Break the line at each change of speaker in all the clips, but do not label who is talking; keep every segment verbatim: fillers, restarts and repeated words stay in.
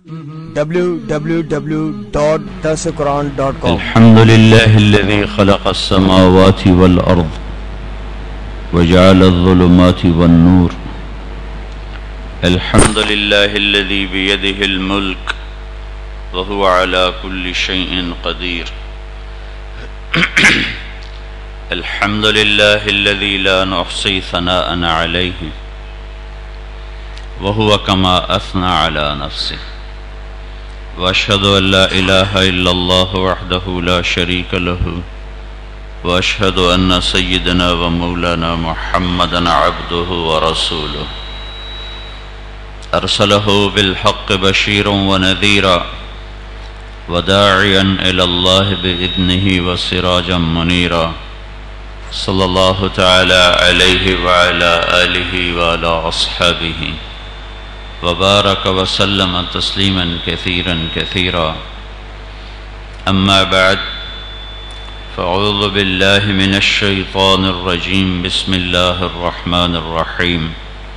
W W W dot درس قرآن dot com.
الحمد لله الذي خلق السماوات والأرض وجعل الظلمات والنور. الحمد لله الذي بيده الملك وهو على كل شيء قدير. الحمد لله الذي لا نحصي ثناء عليه وهو كما أثنى على نفسه. وأشهد أن لا إله إلا الله وحده لا شريك له وأشهد أن سيدنا ومولانا محمدا عبده ورسوله أرسله بالحق بشيرا ونذيرا وداعيا إلى الله بإذنه وسراجا منيرا. صلى الله تعالى عليه وعلى آله وعلى أصحابه وبارك وسلم تسليما كثيرا كثيرا. أما بعد، فأعوذ بالله من الشيطان الرجيم. بسم الله الرحمن الرحيم.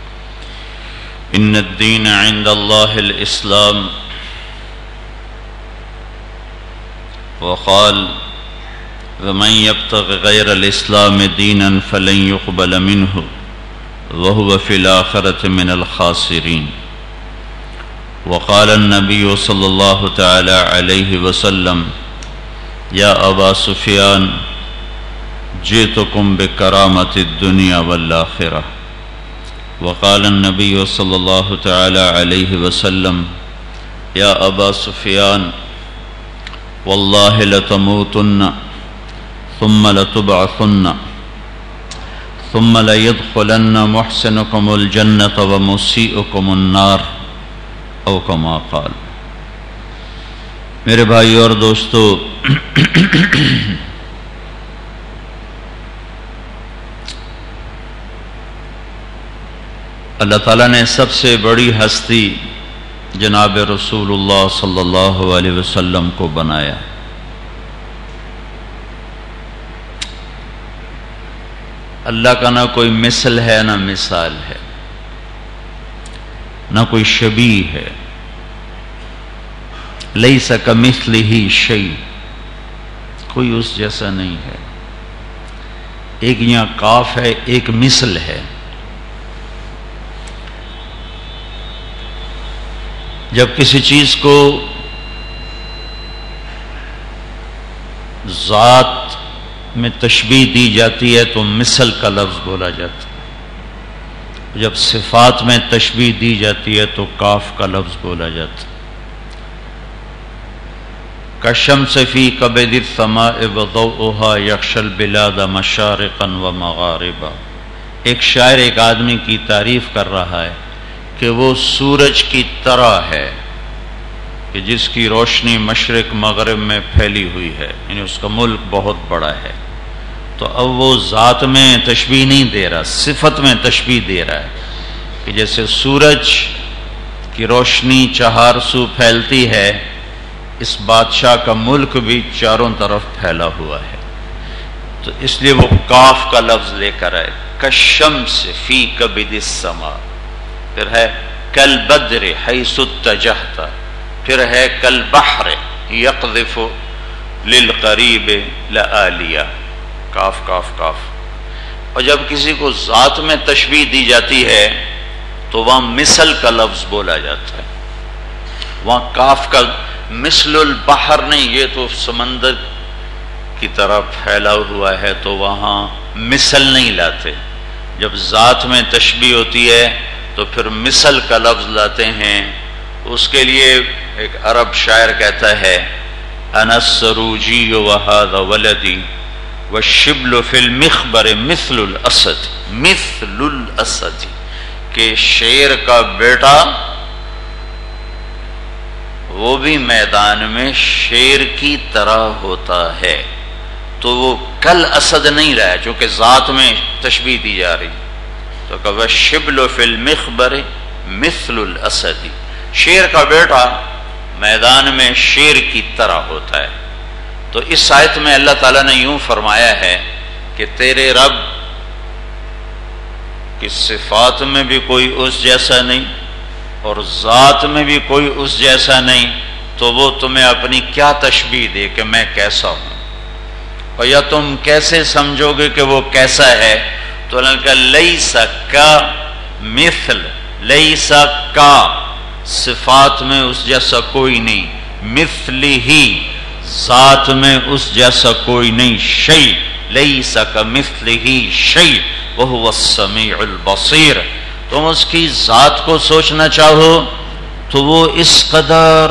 إن الدين عند الله الإسلام. وقال: ومن يبتغ غير الإسلام دينا فلن يقبل منه وهو في الآخرة من الخاسرين. وقال النبي صلى الله تعالى عليه وسلم: يا أبا سفيان جئتكم بكرامة الدنيا والآخرة. وقال النبي صلى الله تعالى عليه وسلم: يا أبا سفيان والله لتموتن ثم لتبعثن ثم ليدخلن محسنكم الجنة ومسيئكم النار او کما قال. میرے بھائی اور دوستو، اللہ تعالیٰ نے سب سے بڑی ہستی جناب رسول اللہ صلی اللہ علیہ وسلم کو بنایا. اللہ کا نہ کوئی مثل ہے نہ مثال ہے، نہ کوئی شبیہ ہے. لیس کمثلہ شیء، کوئی اس جیسا نہیں ہے. ایک یہاں کاف ہے، ایک مثل ہے. جب کسی چیز کو ذات میں تشبیہ دی جاتی ہے تو مثل کا لفظ بولا جاتا ہے. جب صفات میں تشبیہ دی جاتی ہے تو کاف کا لفظ بولا جاتا ہے. کالشمس فی کبد السماء وضوءها یغشی البلاد مشارقا ومغاربا. ایک شاعر ایک آدمی کی تعریف کر رہا ہے کہ وہ سورج کی طرح ہے کہ جس کی روشنی مشرق مغرب میں پھیلی ہوئی ہے، یعنی اس کا ملک بہت بڑا ہے. تو اب وہ ذات میں تشبیہ نہیں دے رہا، صفت میں تشبیہ دے رہا ہے کہ جیسے سورج کی روشنی چہار سو پھیلتی ہے، اس بادشاہ کا ملک بھی چاروں طرف پھیلا ہوا ہے. تو اس لیے وہ کاف کا لفظ لے کر آئے. کالشمس فی کبد السماء، پھر ہے کالبدر حیث اتجہت، پھر ہے کالبحر یقذف للقریب لآلیہ. کاف کاف کاف. اور جب کسی کو ذات میں تشبیہ دی جاتی ہے تو وہاں مثل کا لفظ بولا جاتا ہے. وہاں کاف کا مثل البحر نہیں، یہ تو سمندر کی طرح پھیلا ہوا ہے تو وہاں مثل نہیں لاتے. جب ذات میں تشبیہ ہوتی ہے تو پھر مثل کا لفظ لاتے ہیں. اس کے لیے ایک عرب شاعر کہتا ہے: انا السروجی وہذا ولدی والشبل فی المخبر مثل الاسد. مثل الاسد کہ شیر کا بیٹا وہ بھی میدان میں شیر کی طرح ہوتا ہے. تو وہ کل اسد نہیں رہا چونکہ ذات میں تشبیہ دی جا رہی. تو کہ والشبل فی المخبر مثل الاسد، شیر کا بیٹا میدان میں شیر کی طرح ہوتا ہے. تو اس آیت میں اللہ تعالیٰ نے یوں فرمایا ہے کہ تیرے رب کی صفات میں بھی کوئی اس جیسا نہیں، اور ذات میں بھی کوئی اس جیسا نہیں، تو وہ تمہیں اپنی کیا تشبیہ دے کہ میں کیسا ہوں؟ اور یا تم کیسے سمجھو گے کہ وہ کیسا ہے؟ تو اللہ نے کہا لیس کا مثل، لیس کا صفات میں اس جیسا کوئی نہیں، مثل ہی ذات میں اس جیسا کوئی نہیں، شیء لیس کمثلہ شیء وہو السمیع البصیر۔ تم اس کی ذات کو سوچنا چاہو تو وہ اس قدر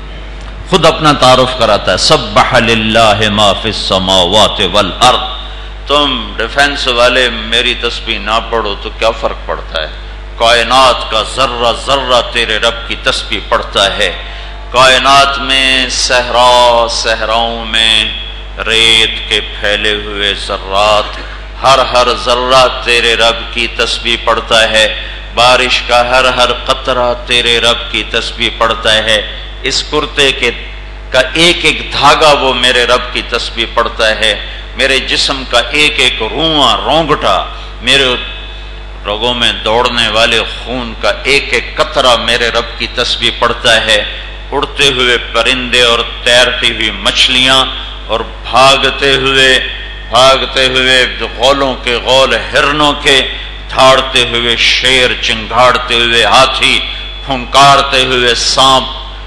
خود اپنا تعارف کراتا ہے، سبح للہ ما فی السماوات والارض۔ تم ڈیفنس والے میری تسبیح نہ پڑھو تو کیا فرق پڑتا ہے؟ کائنات کا ذرہ ذرہ تیرے رب کی تسبیح پڑھتا ہے۔ کائنات میں صحرا صحراؤں میں ریت کے پھیلے ہوئے ذرات، ہر ہر ذرہ تیرے رب کی تسبیح پڑھتا ہے۔ بارش کا ہر ہر قطرہ تیرے رب کی تسبیح پڑھتا ہے۔ اس کرتے کے کا ایک ایک دھاگا وہ میرے رب کی تسبیح پڑھتا ہے۔ میرے جسم کا ایک ایک رواں رونگٹا، میرے رگوں میں دوڑنے والے خون کا ایک ایک قطرہ میرے رب کی تسبیح پڑھتا ہے۔ اڑتے ہوئے پرندے اور تیرتی ہوئی مچھلیاں اور بھاگتے ہوئے بھاگتے ہوئے غولوں کے غول ہرنوں کے، دھاڑتے ہوئے شیر، چنگھاڑتے ہوئے ہاتھی، پھنکارتے ہوئے سانپ،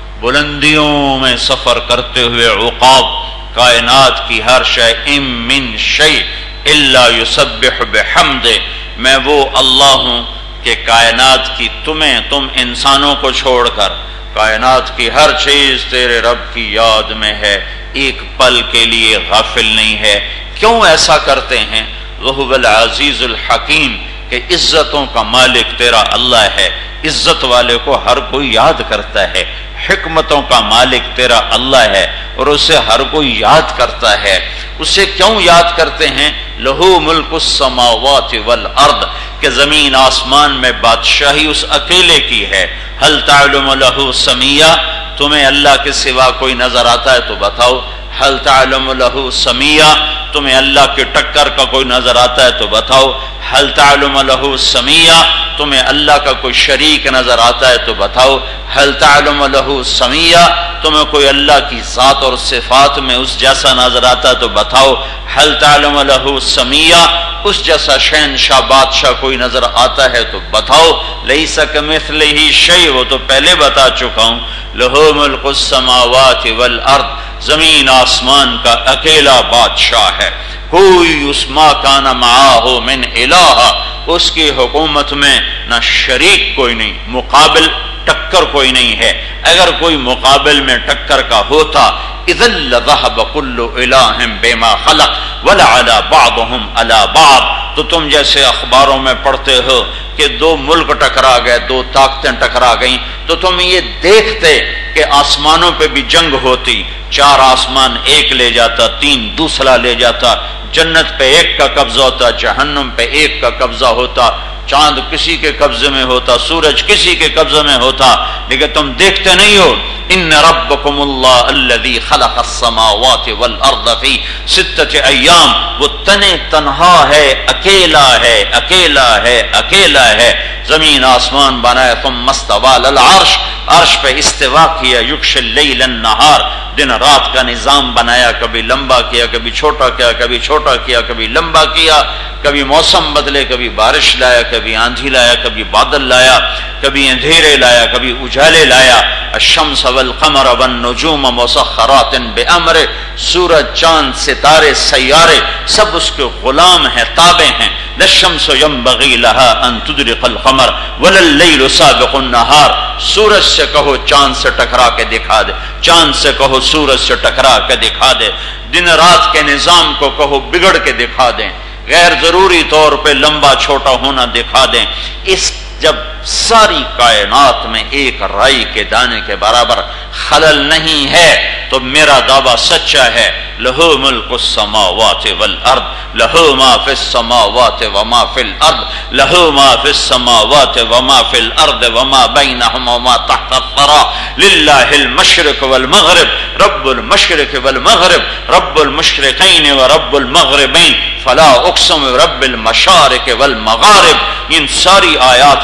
بلندیوں میں سفر کرتے ہوئے عقاب، کائنات کی ہر شے، ام من شیء الا یسبح بحمد، میں وہ اللہ ہوں کہ کائنات کی تمہیں تم انسانوں کو چھوڑ کر کائنات کی ہر چیز تیرے رب کی یاد میں ہے، ایک پل کے لیے غافل نہیں ہے۔ کیوں ایسا کرتے ہیں؟ وَهُوَ الْعَزِيزُ الْحَكِيمُ، کہ عزتوں کا مالک تیرا اللہ ہے، عزت والے کو ہر کوئی یاد کرتا ہے۔ حکمتوں کا مالک تیرا اللہ ہے اور اسے ہر کوئی یاد کرتا ہے۔ اسے کیوں یاد کرتے ہیں؟ لہو ملک السماوات والارض، کہ زمین آسمان میں بادشاہی اس اکیلے کی ہے۔ هل تعلم له سمیہ، تمہیں اللہ کے سوا کوئی نظر آتا ہے تو بتاؤ۔ هل تعلم له سمیہ، تمہیں اللہ کے ٹکر کا کوئی نظر آتا ہے تو بتاؤ۔ هل تعلم له سمیہ، تمہیں اللہ کا کوئی شریک نظر آتا ہے تو بتاؤ۔ هل تعلم له سمیہ، تمہیں کوئی اللہ کی ذات اور صفات میں اس جیسا نظر آتا ہے تو بتاؤ۔ هل تعلم له سمیہ، اس جیسا شہنشاہ بادشاہ کوئی نظر آتا ہے تو بتاؤ۔ لیس کمثلہ شیء، وہ تو پہلے بتا چکا ہوں۔ لہ ملک السماوات والارض، زمین آسمان کا اکیلا بادشاہ ہے۔ کوئی اس ما کان معاہ من الہ، اس کی حکومت میں نہ شریک کوئی نہیں، مقابل ٹکر کوئی نہیں ہے۔ اگر کوئی مقابل میں ٹکر کا ہوتا اذا لذهب كل الہ بما خلق ولعلى بعضهم على بعض، تو تم جیسے اخباروں میں پڑھتے ہو کہ دو ملک ٹکرا گئے، دو طاقتیں ٹکرا گئیں، تو تم یہ دیکھتے کہ آسمانوں پہ بھی جنگ ہوتی، چار آسمان ایک لے جاتا، تین دوسرا لے جاتا، جنت پہ ایک کا قبضہ ہوتا، جہنم پہ ایک کا قبضہ ہوتا، چاند کسی کے قبضے میں ہوتا، سورج کسی کے قبضے میں ہوتا، لیکن تم دیکھتے نہیں ہو۔ ان ربکم اللہ الذی خلق السماوات والارض فی ستۃ ایام، وہ تنے تنہا ہے، اکیلا ہے، اکیلا ہے، اکیلا ہے، زمین آسمان بنایا، ثم استوى علی العرش، عرش پہ استوا کیا، یغشی اللیل النہار، دن رات کا نظام بنایا، کبھی لمبا کیا، کبھی چھوٹا کیا، کبھی چھوٹا کیا، کبھی لمبا کیا، کبھی موسم بدلے، کبھی بارش لایا، کبھی آندھی لایا، کبھی بادل لایا، کبھی اندھیرے لایا، کبھی اجالے لایا۔ الشمس والقمر والنجوم مسخرات بامر، سورج، چاند، ستارے، سیارے سب اس کے غلام ہیں، تابع ہیں۔ للشمس ينبغي لها ان تدرك القمر ولا الليل سابق النهار، سورج سے کہو چاند سے ٹکرا کے دکھا دے، چاند سے کہو سورج سے ٹکرا کے دکھا دے، دن رات کے نظام کو کہو بگڑ کے دکھا دیں، غیر ضروری طور پہ لمبا چھوٹا ہونا دکھا دیں۔ اس جب ساری کائنات میں ایک رائی کے دانے کے برابر خلل نہیں ہے تو میرا دعویٰ سچا ہے۔ لہو ملک السماوات والارض، لہو ما فی السماوات وما فی الارض، لہو ما فی السماوات وما فی الارض وما بینہما وما تحت الثری، للہ المشرق والمغرب، رب المشرق والمغرب، رب المشرقین ورب المغربین، فلا اقسم رب المشارق والمغارب۔ ان ساری آیات کا خلاصہ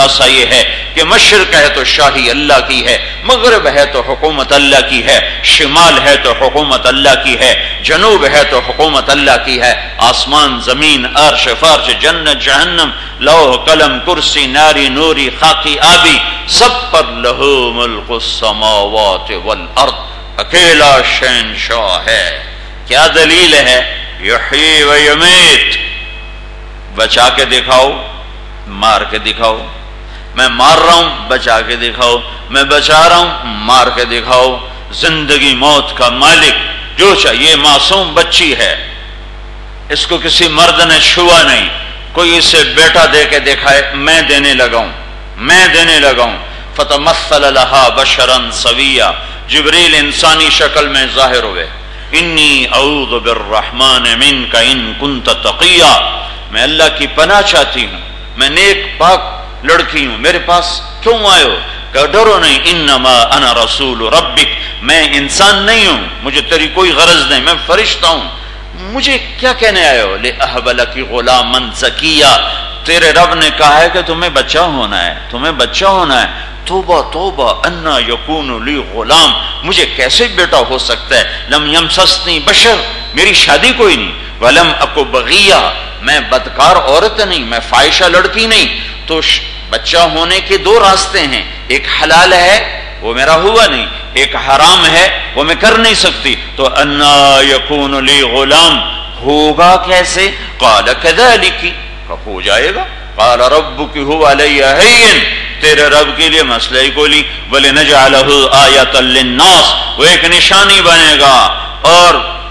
خلاصہ یہ ہے کہ مشرق ہے تو شاہی اللہ کی ہے، مغرب ہے تو حکومت اللہ کی ہے، شمال ہے تو حکومت اللہ کی ہے، جنوب ہے تو حکومت اللہ کی ہے، آسمان زمین عرش فرش جنت جہنم لوح قلم کرسی ناری نوری خاکی آبی سب پر لہو ملک السماوات والارض، اکیلا شہنشاہ ہے۔ کیا دلیل ہے؟ یحیی و یمیت، بچا کے دکھاؤ مار کے دکھاؤ، میں مار رہا ہوں بچا کے دکھاؤ، میں بچا رہا ہوں مار کے دکھاؤ، زندگی موت کا مالک جو چاہیے، معصوم بچی ہے، اس کو کسی مرد نے چھوا نہیں، کوئی اسے بیٹا دے کے دکھائے میں دینے لگا ہوں میں دینے لگا ہوں فتمثل لها بشرا سویا، جبریل انسانی شکل میں ظاہر ہوئے، انی اعوذ بالرحمن منک ان کنت تقیا، میں اللہ کی پناہ چاہتی ہوں، میں نیک پاک لڑکی ہوں، میرے پاس کیوں آئے ہو؟ کہ ڈرو نہیں، انما انا رسول ربک، میں انسان نہیں ہوں، مجھے تیری کوئی غرض نہیں، میں فرشتہ ہوں، مجھے کیا کہنے آئے ہو؟ لِأَهْبَ لَكِ غُلَامًا زَكِيًّا، تیرے رب نے کہا ہے کہ تمہیں بچہ ہونا ہے، تمہیں بچہ ہونا ہے، توبہ توبہ انا یکون لی غلام، مجھے کیسے بیٹا ہو سکتا ہے؟ لم یمسسنی بشر، میری شادی کوئی نہیں، ولم اکو بغیہ، میں بدکار عورت نہیں، میں فاحشہ لڑکی نہیں، تو بچہ ہونے کے دو راستے ہیں، ایک حلال ہے وہ میرا ہوا نہیں، ایک حرام ہے وہ میں کر نہیں سکتی، تو انا یکون لی غلام، ہوگا کیسے؟ قال کذالک، ہو جائے گا، قال ربک هو علی ہین، تیرے رب کے لیے مسئلہ ہی کولی، وَلِنَجْعَلَهُ آیَةً لِلنَّاسِ، وہ ایک نشانی بنے گا، اور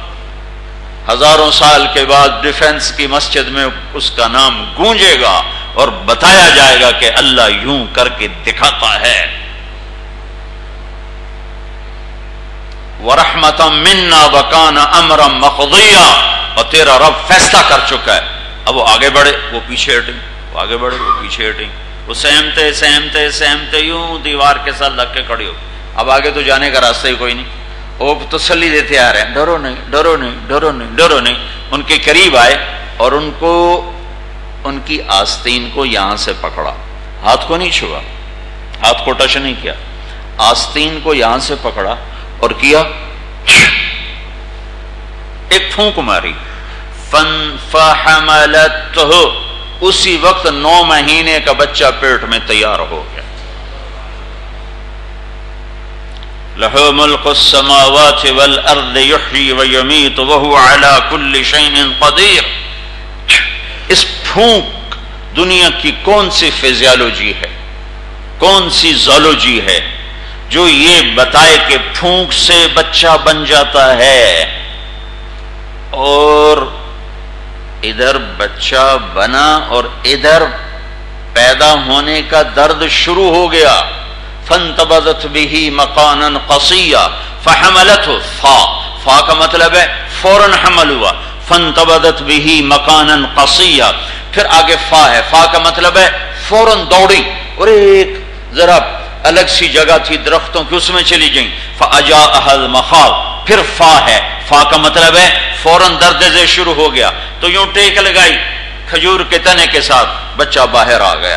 ہزاروں سال کے بعد ڈیفنس کی مسجد میں اس کا نام گونجے گا اور بتایا جائے گا کہ اللہ یوں کر کے دکھاتا ہے۔ وَرَحْمَةً مِنَّا وَكَانَ أَمْرًا مَقْضِيًّا، اور تیرا رب فیصلہ کر چکا ہے، اب وہ آگے بڑھے وہ پیچھے ہٹیں، وہ آگے بڑھے وہ پیچھے ہٹیں، وہ سہمتے سہمتے سہمتے یوں دیوار کے ساتھ لگ کے کھڑی ہو، اب آگے تو جانے کا راستہ ہی کوئی نہیں، وہ تسلی دیتے آ رہے ہیں، ڈرو نہیں ڈرو نہیں ڈرو نہیں ڈرو نہیں، ان کے قریب آئے اور ان کو ان کی آستین کو یہاں سے پکڑا، ہاتھ کو نہیں چھوا، ہاتھ کو ٹچ نہیں کیا، آستین کو یہاں سے پکڑا اور کیا ایک پھونک ماری، فَحَمَلَتْهُ، اسی وقت نو مہینے کا بچہ پیٹ میں تیار ہو گیا۔ لَهُ مُلْكُ السَّمَاوَاتِ وَالْأَرْضِ يُحْيِي وَيُمِيتُ وَهُوَ عَلَى كُلِّ شَيْءٍ قَدِيرٌ۔ اس پھونک دنیا کی کون سی فزیالوجی ہے، کون سی زولوجی ہے جو یہ بتائے کہ پھونک سے بچہ بن جاتا ہے، اور ادھر بچہ بنا اور ادھر پیدا ہونے کا درد شروع ہو گیا، فانتبذت به مکانا قصیا فحملته، فا فا کا مطلب ہے فوراً حمل ہوا، فانتبذت به مکانا قصیا، پھر آگے فا ہے، فا کا مطلب ہے فوراً دوڑی اور ایک ذرا الگ سی جگہ تھی درختوں کی اس میں چلی گئیں، فاجاءها المخاض، پھر فا ہے، فا کا مطلب ہے فوراً درد سے شروع ہو گیا، تو یوں ٹیک لگائی کھجور کے تنے کے ساتھ، بچہ باہر آ گیا۔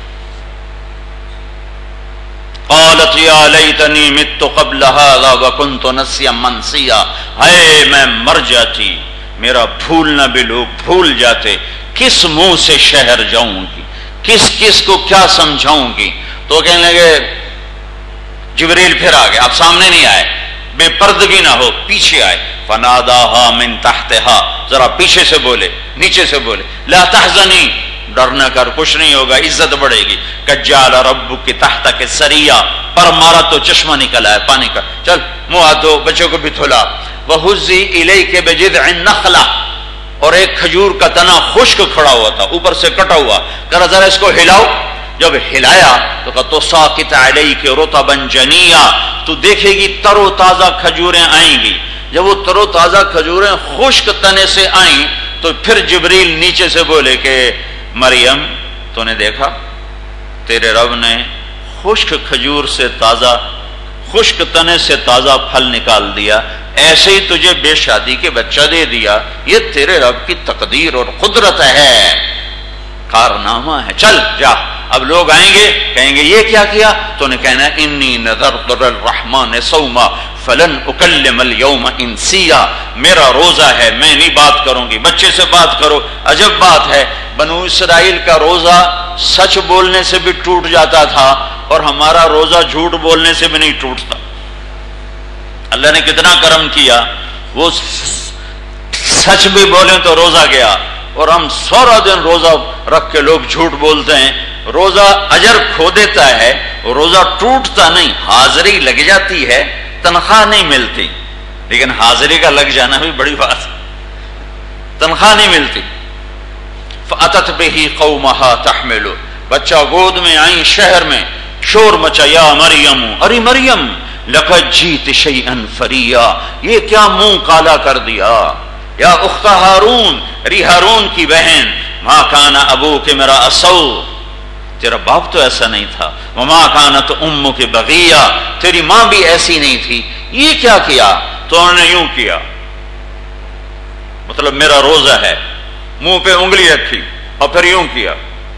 قالت یا لیتنی مت قبل هذا وکنت نسیا منسیا، ہائے میں مر جاتی، میرا بھولنا بھی لوگ بھول جاتے، کس منہ سے شہر جاؤں گی، کس کس کو کیا سمجھاؤں گی؟ تو کہنے لگے، جبریل پھر آ گئے، آپ سامنے نہیں آئے، بے پردگی نہ ہو، پیچھے آئے، فناداہا من تحتہا، ذرا پیچھے سے بولے، نیچے سے بولے، لا تحزنی، ڈر نہ کر، کچھ نہیں ہوگا، عزت بڑھے گی، کجال ربک تحتک سریا، پر مارا تو چشمہ نکل آیا پانی کا، چل منہ ہاتھ دھو، بچوں کو بھی دھلا، وہزی الیک بجذع النخلہ، اور ایک کھجور کا تنا خشک کھڑا ہوا تھا، اوپر سے کٹا ہوا، کرا ذرا اس کو ہلاؤ، جب ہلایا تو کہا تو ساقط علیک رطبا جنیا، تو دیکھے گی تر و تازہ کھجوریں آئیں گی، جب وہ تر و تازہ کھجوریں خشک تنے سے آئیں تو پھر جبریل نیچے سے بولے کہ مریم تو نے دیکھا تیرے رب نے خشک کھجور سے تازہ، خشک تنے سے تازہ پھل نکال دیا، ایسے ہی تجھے بے شادی کے بچہ دے دیا، یہ تیرے رب کی تقدیر اور قدرت ہے۔ کارنامہ ہے، چل جا۔ اب لوگ آئیں گے کہیں گے یہ کیا کیا؟ تو نے کہنا انی نذرت للرحمن صوما فلن اکلم اليوم انسیا، میرا روزہ ہے، میں نہیں بات کروں گی۔ بچے سے بات کرو، عجب بات ہے، بنو اسرائیل کا روزہ سچ بولنے سے بھی ٹوٹ جاتا تھا اور ہمارا روزہ جھوٹ بولنے سے بھی نہیں ٹوٹتا۔ اللہ نے کتنا کرم کیا، وہ سچ بھی بولیں تو روزہ گیا، اور ہم سارا دن روزہ رکھ کے لوگ جھوٹ بولتے ہیں، روزہ اجر کھو دیتا ہے، روزہ ٹوٹتا نہیں، حاضری لگ جاتی ہے، تنخواہ نہیں ملتی، لیکن حاضری کا لگ جانا بھی بڑی بات ہے، تنخواہ نہیں ملتی۔ فَأَتَتْ بِهِ قَوْمَهَا تَحْمِلُ، بچہ گود میں آئیں شہر میں، شور مچا، یا مریم، ارے مریم لَقَدْ جِئْتِ شَيْئًا فَرِيًّا، یہ کیا منہ کالا کر دیا، یا اخت ہارون، ری ہارون کی بہن، مَا كَانَ أَبُوكِ امْرَأَ سَوْءٍ، تیرا باپ تو ایسا نہیں تھا، وَمَا كَانَتْ أُمُّكِ بَغِيًّا، تیری ماں بھی ایسی نہیں تھی، یہ کیا کیا؟ تو انہوں نے یوں کیا، مطلب میرا روزہ ہے، منہ پہ انگلی رکھی اور پھر یوں کیا،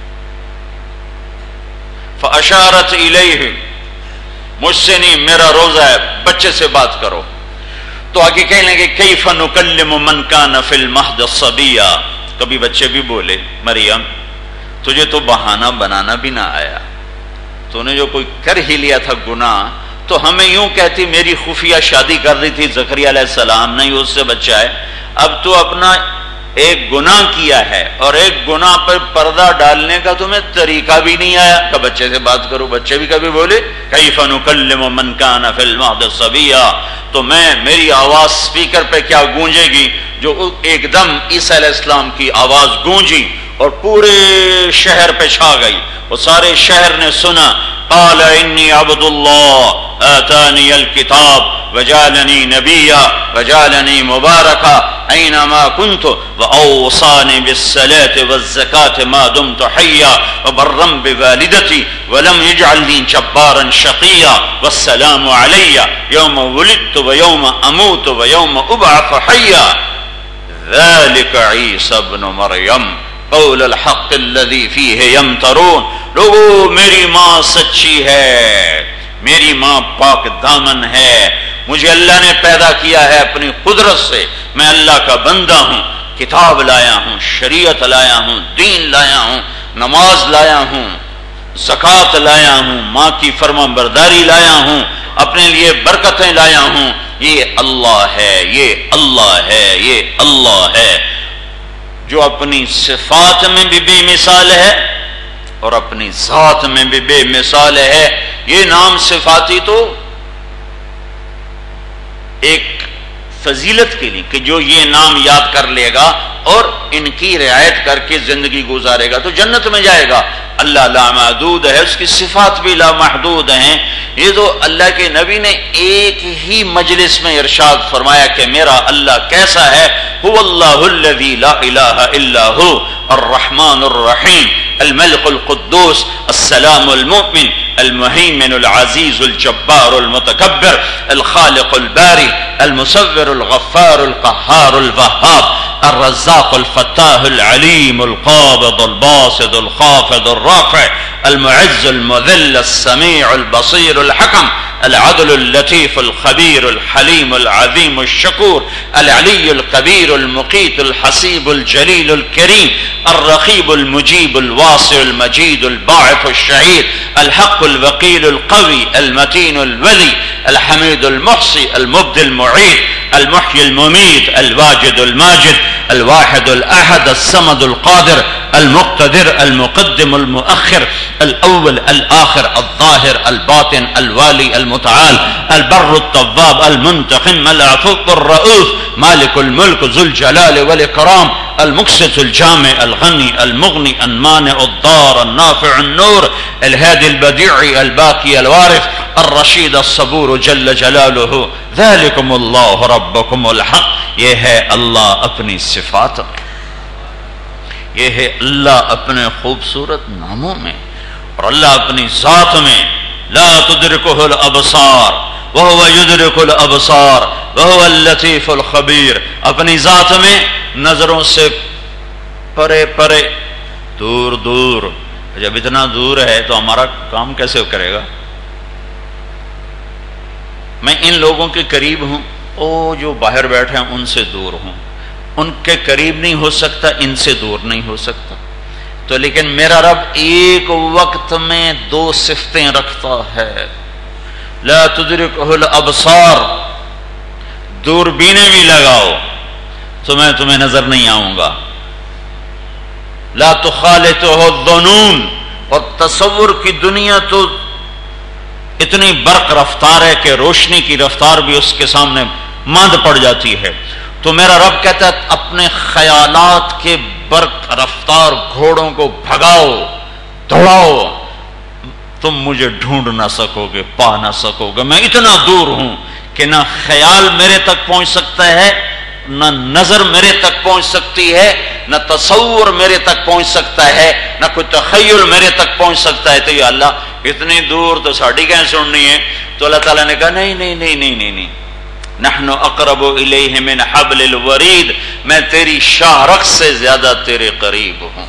فَأَشَارَتْ إِلَيْهِ، مجھ سے نہیں، میرا روزہ ہے، بچے سے بات کرو۔ تو آگے کہنے لگے کیف نکلم من کان فی المہد صبیا، کبھی بچے بھی بولے مریم تجھے تو بہانہ بنانا بھی نہ آیا، تو نے جو کوئی کر ہی لیا تھا گناہ، تو ہمیں یوں کہتی میری خفیہ شادی کر رہی تھی زکریا علیہ السلام، نہیں اس سے بچہ ہے، اب تو اپنا ایک گناہ کیا ہے اور ایک گناہ پر پردہ ڈالنے کا تمہیں طریقہ بھی نہیں آیا کہ بچے سے بات کرو۔ بچے بھی کبھی بولے کیف نکلم من کان فی المہد صبیا، تو میں میری آواز سپیکر پہ کیا گونجے گی، جو ایک دم عیسیٰ علیہ السلام کی آواز گونجی اور پورے شہر پہ چھا گئی، وہ سارے شہر نے سنا، قال انی عبد اللہ آتانی الکتاب وجعلنی نبیا وجعلنی مبارکا اینما کنت واوصانی بالصلاة والزکاة ما دمت حیا وبرا بوالدتی ولم یجعلنی جبارا شقیا والسلام علی یوم ولدت ویوم اموت ویوم ابعث حیا ذلك عیسی ابن مریم قول الحق الذي فيه يمترون۔ لوگو میری ماں سچی ہے، میری ماں پاک دامن ہے، مجھے اللہ نے پیدا کیا ہے اپنی قدرت سے، میں اللہ کا بندہ ہوں، کتاب لایا ہوں، شریعت لایا ہوں، دین لایا ہوں، نماز لایا ہوں، زکوٰۃ لایا ہوں، ماں کی فرما برداری لایا ہوں، اپنے لیے برکتیں لایا ہوں۔ یہ اللہ ہے، یہ اللہ ہے، یہ اللہ ہے جو اپنی صفات میں بھی بے مثال ہے اور اپنی ذات میں بھی بے مثال ہے۔ یہ نام صفاتی تو ایک فضیلت کے لیے کہ جو یہ نام یاد کر لے گا اور ان کی رعایت کر کے زندگی گزارے گا تو جنت میں جائے گا۔ اللہ لامحدود ہے، اس کی صفات بھی لامحدود ہیں۔ یہ تو اللہ کے نبی نے ایک ہی مجلس میں ارشاد فرمایا کہ میرا اللہ کیسا ہے، هو اللہ الذی لا الہ الا هو الرحمن الرحیم الملک القدوس السلام المؤمن المهيمن العزيز الجبار المتكبر الخالق الباري المصور الغفار القهار الوهاب الرزاق الفتاح العليم القابض الباسط الخافض الرافع المعز المذل السميع البصير الحكم العدل اللطيف الخبير الحليم العظيم الشكور العلي الكبير المقيت الحسيب الجليل الكريم الرقيب المجيب الواسع المجيد الباعث الشهيد الحق الوكيل القوي المتين الولي الحميد المحصي المبدي المعيد المحيي المميت الواجد الماجد الواحد الأحد الصمد القادر المقتدر المقدم المؤخر الأول الآخر الظاهر الباطن الوالي المتعال البر الطواب المنتقم العفو الرؤوف مالك الملك ذو الجلال والإكرام المقسط الجامع الغني المغني المانع الضار النافع النور الهادي البديع الباقي الوارث الرشید الصبور جل جلالہ ذالکم اللہ ربکم الحق۔ یہ ہے اللہ اپنی صفات میں، یہ ہے اللہ اپنے خوبصورت ناموں میں، اور اللہ اپنی ذات میں لا تدرکہ الابصار وہو یدرک الابصار وہو اللطیف الخبیر، اپنی ذات میں نظروں سے پرے پرے دور دور. جب اتنا دور ہے تو ہمارا کام کیسے کرے گا؟ میں ان لوگوں کے قریب ہوں، او جو باہر بیٹھے ہیں ان سے دور ہوں، ان کے قریب نہیں ہو سکتا، ان سے دور نہیں ہو سکتا. تو لیکن میرا رب ایک وقت میں دو صفتیں رکھتا ہے. لا تدرکہ الابصار، دوربینیں بھی لگاؤ تو میں تمہیں نظر نہیں آؤں گا. لا تخالطہ الظنون، اور تصور کی دنیا تو اتنی برق رفتار ہے کہ روشنی کی رفتار بھی اس کے سامنے ماند پڑ جاتی ہے. تو میرا رب کہتا ہے اپنے خیالات کے برق رفتار گھوڑوں کو بھگاؤ، دوڑاؤ، تم مجھے ڈھونڈ نہ سکو گے، پا نہ سکو گے. میں اتنا دور ہوں کہ نہ خیال میرے تک پہنچ سکتا ہے، نہ نظر میرے تک پہنچ سکتی ہے، نہ تصور میرے تک پہنچ سکتا ہے، نہ کوئی تخیل میرے تک پہنچ سکتا ہے. تو یہ اللہ اتنی دور تو ساڑھی کہیں سننی ہے؟ تو اللہ تعالیٰ نے کہا نہیں نہیں نہیں نہیں نہیں نہیں نحن اقرب الیہ من حبل الورید، میں تیری شاہ رگ سے زیادہ تیرے قریب ہوں.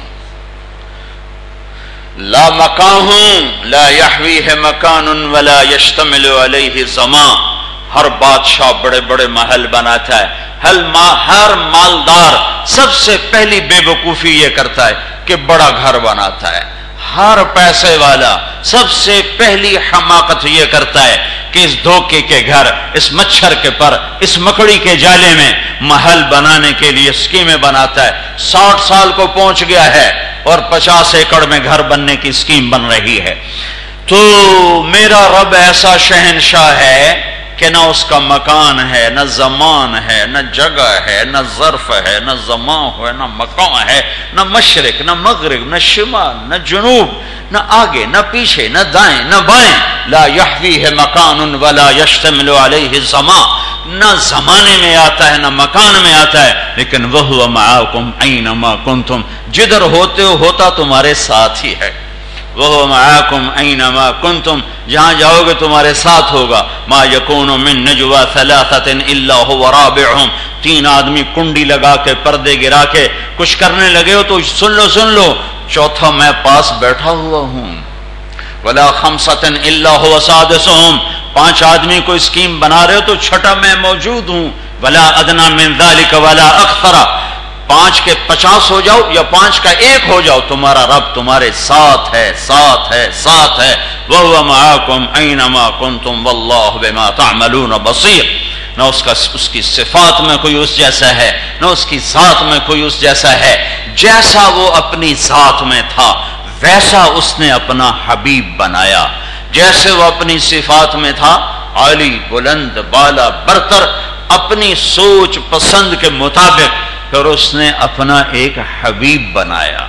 لا مکان ہوں لا یحویہ مکان ولا یشتمل علیہ زمان. ہر بادشاہ بڑے بڑے محل بناتا ہے، ہر ہر مالدار سب سے پہلی بے وقوفی یہ کرتا ہے کہ بڑا گھر بناتا ہے. ہر پیسے والا سب سے پہلی حماقت یہ کرتا ہے کہ اس دھوکے کے گھر، اس مچھر کے پر، اس مکڑی کے جالے میں محل بنانے کے لیے اسکیمیں بناتا ہے. ساٹھ سال کو پہنچ گیا ہے اور پچاس ایکڑ میں گھر بننے کی اسکیم بن رہی ہے. تو میرا رب ایسا شہنشاہ ہے کہ نہ اس کا مکان ہے، نہ زمان ہے، نہ جگہ ہے، نہ ظرف ہے، نہ زمان ہے، نہ مکان ہے، نہ مشرق، نہ مغرب، نہ شمال، نہ جنوب، نہ آگے، نہ پیچھے، نہ دائیں، نہ بائیں. لا یحویہ مکان ولا یشتمل علیہ زمان، نہ زمانے میں آتا ہے نہ مکان میں آتا ہے، لیکن وہو معاکم اینما کنتم، جدھر ہوتے ہو ہوتا تمہارے ساتھ ہی ہے. وَهُوَ مَعَاكُمْ أَيْنَمَا كُنْتُمْ، جہاں جاؤ گے تمہارے ساتھ ہوگا. مَا يَكُونُ مِن نَجْوَى ثَلَاثَةٍ إِلَّا هُوَ رَابِعُهُمْ، تین آدمی کنڈی لگا کے پردے گرا کے کچھ کرنے لگے ہو تو سن لو سن لو چوتھا میں پاس بیٹھا ہوا ہوں. وَلَا خَمْسَةٍ إِلَّا هُوَ سَادِسُهُمْ، پانچ آدمی کو اسکیم بنا رہے ہو تو چھٹا میں موجود ہوں. وَلَا أَدْنَى مِن ذَلِكَ وَلَا أَكْثَرَ، پانچ کے پچاس ہو جاؤ یا پانچ کا ایک ہو جاؤ، تمہارا رب تمہارے ساتھ ہے، ساتھ ہے، ساتھ ہے. وَهُوَ مَعَاكُمْ أَيْنَمَا كُنْتُمْ وَاللَّهُ بِمَا تَعْمَلُونَ بَصِيرٌ. نہ اس کا اس کی صفات میں کوئی اس جیسا ہے، نہ اس کی ذات میں کوئی اس جیسا ہے. جیسا وہ اپنی ذات میں تھا ویسا اس نے اپنا حبیب بنایا. جیسے وہ اپنی صفات میں تھا عالی، بلند، بالا، برتر، اپنی سوچ پسند کے مطابق پھر اس نے اپنا ایک حبیب بنایا.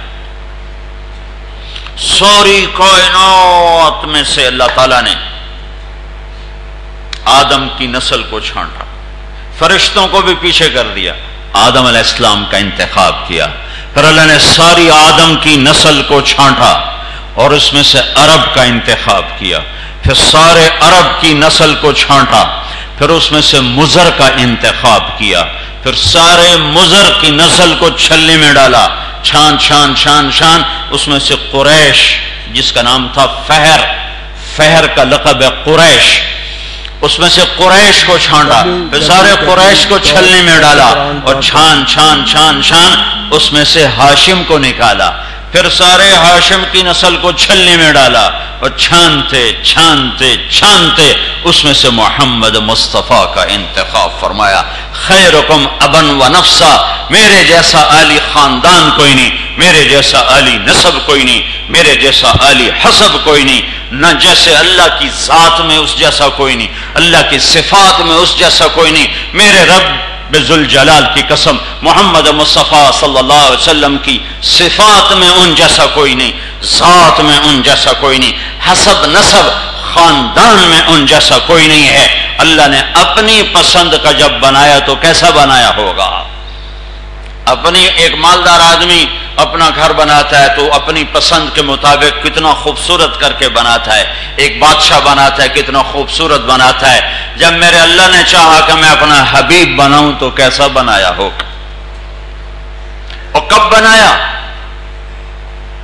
ساری کائنات میں سے اللہ تعالیٰ نے آدم کی نسل کو چھانٹا، فرشتوں کو بھی پیچھے کر دیا، آدم علیہ السلام کا انتخاب کیا. پھر اللہ نے ساری آدم کی نسل کو چھانٹا اور اس میں سے عرب کا انتخاب کیا. پھر سارے عرب کی نسل کو چھانٹا، پھر اس میں سے مضر کا انتخاب کیا. پھر سارے مضر کی نسل کو چھلنے میں ڈالا، چھان چھان چھان چھان. اس میں سے قریش جس کا نام تھا فہر، فہر کا لقب ہے قریش، اس میں سے قریش کو چھانٹا. پھر سارے قریش کو چھلنے میں ڈالا اور چھان چھان چھان چھان اس میں سے ہاشم کو نکالا. پھر سارے ہاشم کی نسل کو چھلنے میں ڈالا اور چھانتے چھانتے چھانتے اس میں سے محمد مصطفیٰ کا انتخاب فرمایا. خیرکم ابن و نفسا، میرے جیسا عالی خاندان کوئی نہیں، میرے جیسا عالی نسب کوئی نہیں، میرے جیسا عالی حسب کوئی نہیں. نہ جیسے اللہ کی ذات میں اس جیسا کوئی نہیں، اللہ کی صفات میں اس جیسا کوئی نہیں. میرے رب بذوالجلال کی قسم، محمد مصطفیٰ صلی اللہ علیہ وسلم کی صفات میں ان جیسا کوئی نہیں، ذات میں ان جیسا کوئی نہیں، حسب نسب خاندان میں ان جیسا کوئی نہیں ہے. اللہ نے اپنی پسند کا جب بنایا تو کیسا بنایا ہوگا؟ اپنی ایک مالدار آدمی اپنا گھر بناتا ہے تو اپنی پسند کے مطابق کتنا خوبصورت کر کے بناتا ہے. ایک بادشاہ بناتا ہے کتنا خوبصورت بناتا ہے. جب میرے اللہ نے چاہا کہ میں اپنا حبیب بناؤں تو کیسا بنایا ہوگا؟ اور کب بنایا؟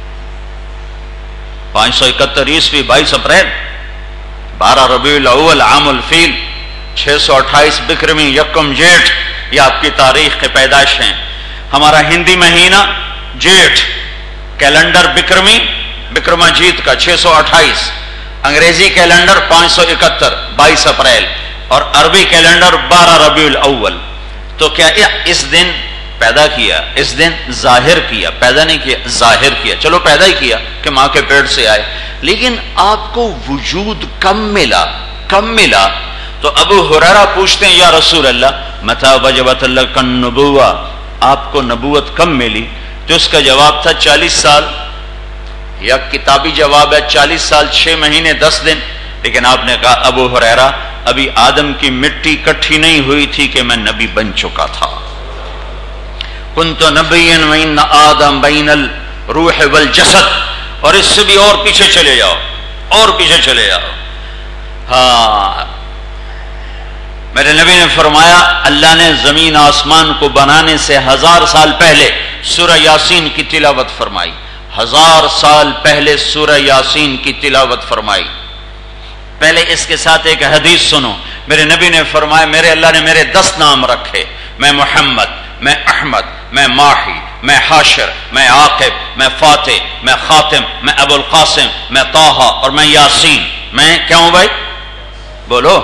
پانچ سو اکہتر عیسوی بائیس اپریل، بارہ ربیع الاول عام الفیل، چھ سو اٹھائیس بکرمی یکم جیٹھ، یہ آپ کی تاریخ کے پیدائش ہیں۔ ہمارا ہندی مہینہ جیٹھ، کیلنڈر بکرمی بکرماجیت کا چھ سو اٹھائیس، انگریزی کیلنڈر پانچ سو اکہتر بائیس اپریل، اور عربی کیلنڈر بارہ ربیع الاول۔ تو کیا اس دن پیدا کیا، اس دن ظاہر کیا، پیدا نہیں کیا، ظاہر کیا، چلو پیدا ہی کیا کہ ماں کے پیٹ سے آئے، لیکن آپ کو وجود کم ملا، کم ملا۔ تو ابو ہریرہ پوچھتے ہیں یا رسول اللہ متى وجبت لک النبوہ، آپ کو نبوت کم ملی؟ تو اس کا جواب تھا چالیس سال، یا کتابی جواب ہے چالیس سال چھ مہینے دس دن، لیکن آپ نے کہا ابو ہریرہ ابھی آدم کی مٹی کٹھی نہیں ہوئی تھی کہ میں نبی بن چکا تھا۔ کنت نبیا وان آدم بین الروح والجسد، اور اس سے بھی اور پیچھے چلے جاؤ، اور پیچھے چلے جاؤ۔ ہاں میرے نبی نے فرمایا اللہ نے زمین آسمان کو بنانے سے ہزار سال پہلے سورہ یاسین کی تلاوت فرمائی، ہزار سال پہلے سورہ یاسین کی تلاوت فرمائی۔ پہلے اس کے ساتھ ایک حدیث سنو، میرے نبی نے فرمایا میرے اللہ نے میرے دس نام رکھے، میں محمد، میں احمد، میں ماحی، میں حاشر، میں عاقب، میں فاتح، میں خاتم، میں ابو القاسم، میں طہ اور میں یاسین۔ میں کیا ہوں بھائی؟ بولو۔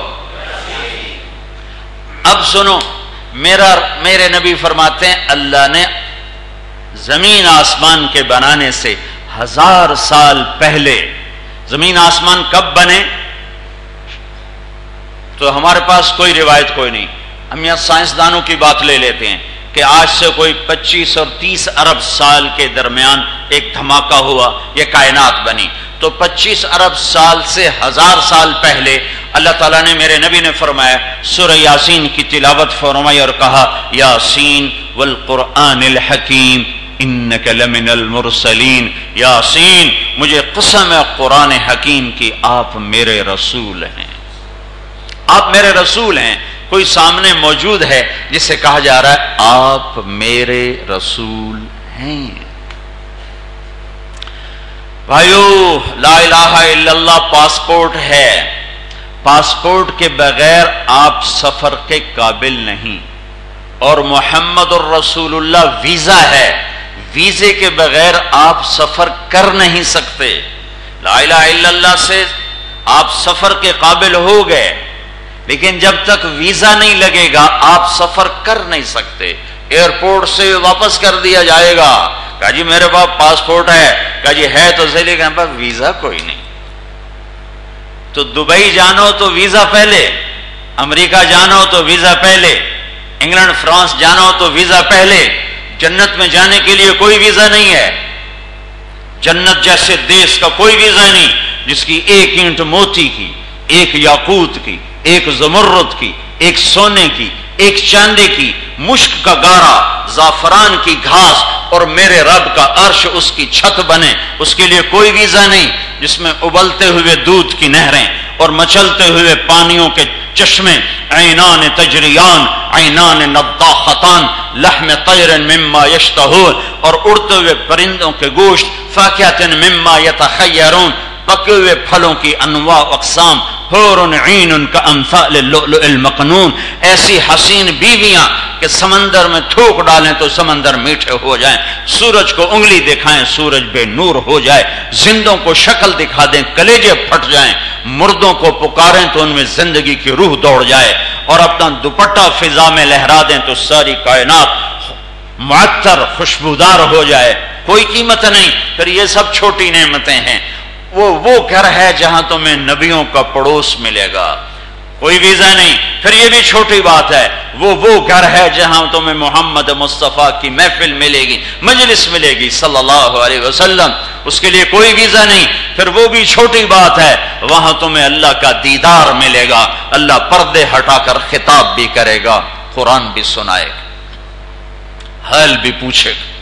اب سنو، میرا میرے نبی فرماتے ہیں اللہ نے زمین آسمان کے بنانے سے ہزار سال پہلے، زمین آسمان کب بنے؟ تو ہمارے پاس کوئی روایت کوئی نہیں، ہم یہاں سائنسدانوں کی بات لے لیتے ہیں کہ آج سے کوئی پچیس اور تیس ارب سال کے درمیان ایک دھماکہ ہوا، یہ کائنات بنی۔ تو پچیس ارب سال سے ہزار سال پہلے اللہ تعالیٰ نے میرے نبی نے فرمایا سورہ یاسین کی تلاوت فرمائی اور کہا یاسین والقرآن الحکیم انک لمن المرسلین، یاسین مجھے قسم ہے قرآن حکیم کی آپ میرے رسول ہیں، آپ میرے رسول ہیں۔ کوئی سامنے موجود ہے جس سے کہا جا رہا ہے آپ میرے رسول ہیں۔ بھائیو لا الہ الا اللہ پاسپورٹ ہے، پاسپورٹ کے بغیر آپ سفر کے قابل نہیں، اور محمد الرسول اللہ ویزا ہے، ویزے کے بغیر آپ سفر کر نہیں سکتے۔ لا الہ الا اللہ سے آپ سفر کے قابل ہو گئے، لیکن جب تک ویزا نہیں لگے گا آپ سفر کر نہیں سکتے۔ ایئرپورٹ سے واپس کر دیا جائے گا، کہا جی میرے پاس پاسپورٹ ہے، کہا جی ہے تو صحیح لیکن پاس ویزا کوئی نہیں۔ تو دبئی جانو تو ویزا پہلے، امریکہ جانو تو ویزا پہلے، انگلینڈ فرانس جانو تو ویزا پہلے۔ جنت میں جانے کے لیے کوئی ویزا نہیں ہے، جنت جیسے دیش کا کوئی ویزا نہیں جس کی ایک اینٹ موتی کی، ایک یاقوت کی، ایک زمرد کی، ایک سونے کی، ایک چاندی کی، مشک کا گارا، زعفران کی گھاس اور میرے رب کا عرش اس کی چھت بنے، اس کے لیے کوئی ویزا نہیں جس میں ابلتے ہوئے دودھ کی نہریں اور مچلتے ہوئے پانیوں کے چشمے، عینان تجریان عینان نضاختان لحم طیر مما یشتہون، اور اڑتے ہوئے پرندوں کے گوشت، فاکہۃ مما یتخیرون، پکے ہوئے پھلوں کی انواع اقسام، حور عین کامثال اللؤلؤ المکنون، ایسی حسین بیویاں کہ سمندر میں تھوک ڈالیں تو سمندر میٹھے ہو جائیں، سورج کو انگلی دکھائیں سورج بے نور ہو جائے، زندوں کو شکل دکھا دیں کلیجے پھٹ جائیں، مردوں کو پکاریں تو ان میں زندگی کی روح دوڑ جائے، اور اپنا دوپٹہ فضا میں لہرا دیں تو ساری کائنات معطر خوشبودار ہو جائے، کوئی قیمت نہیں۔ پھر یہ سب چھوٹی نعمتیں ہیں۔ وہ وہ گھر ہے جہاں تمہیں نبیوں کا پڑوس ملے گا، کوئی ویزا نہیں۔ پھر یہ بھی چھوٹی بات ہے، وہ وہ گھر ہے جہاں تمہیں محمد مصطفیٰ کی محفل ملے گی، مجلس ملے گی صلی اللہ علیہ وسلم، اس کے لیے کوئی ویزا نہیں۔ پھر وہ بھی چھوٹی بات ہے، وہاں تمہیں اللہ کا دیدار ملے گا، اللہ پردے ہٹا کر خطاب بھی کرے گا، قرآن بھی سنائے گا، حال بھی پوچھے گا۔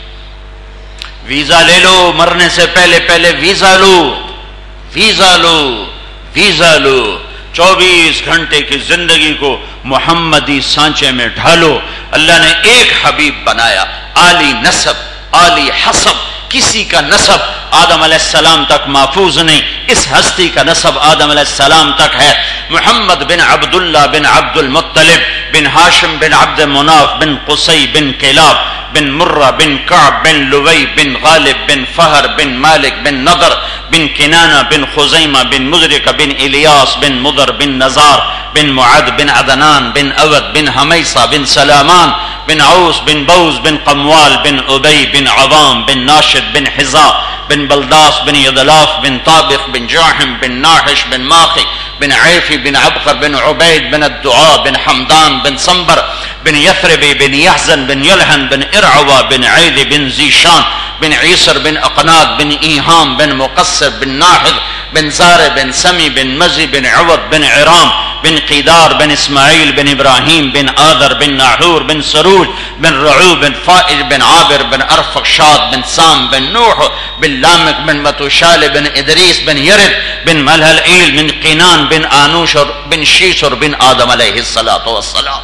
ویزا لے لو، مرنے سے پہلے پہلے ویزا لو، ویزا لو، ویزا لو، چوبیس گھنٹے کی زندگی کو محمدی سانچے میں ڈھالو۔ اللہ نے ایک حبیب بنایا، عالی نسب، عالی حسب، کسی کا نسب آدم علیہ السلام تک محفوظ نہیں، اس ہستی کا نسب آدم علیہ السلام تک ہے۔ محمد بن عبداللہ بن عبد المطلب بن ہاشم بن عبد مناف بن قصی بن کلاب بن مرہ بن کعب بن لوی بن غالب بن فہر بن مالک بن نضر بن کنانہ بن خزیمہ بن مدرک بن الیاس بن مضر بن نزار بن معد بن عدنان بن اود بن حمیصہ بن سلامان بن عوس بن بوز بن قموال بن ابی بن عوام بن ناشد بن حزا بن بلداس بن یدلاف بن طابق بن جاحم بن ناحش بن ماخی بن عیفی بن عبقر بن عبید بن الدعاء بن حمدان بن صنبر بن یثربی بن یحزن بن یلحن بن ارعوا بن عید بن زیشان بن عیسر بن اقناد بن ایہام بن مقصر بن ناحد بن زار بن سمی بن مزی بن عوض بن عرام بن قیدار بن اسماعیل بن ابراہیم بن آذر بن ناحور بن سروج بن رعو بن فائج بن عابر بن ارفقشاد بن سام بن نوح بن لامک بن متوشال بن ادریس بن یرد بن ملہلئیل بن قینان بن آنوشر بن شیشر بن آدم علیہ الصلاۃ والسلام۔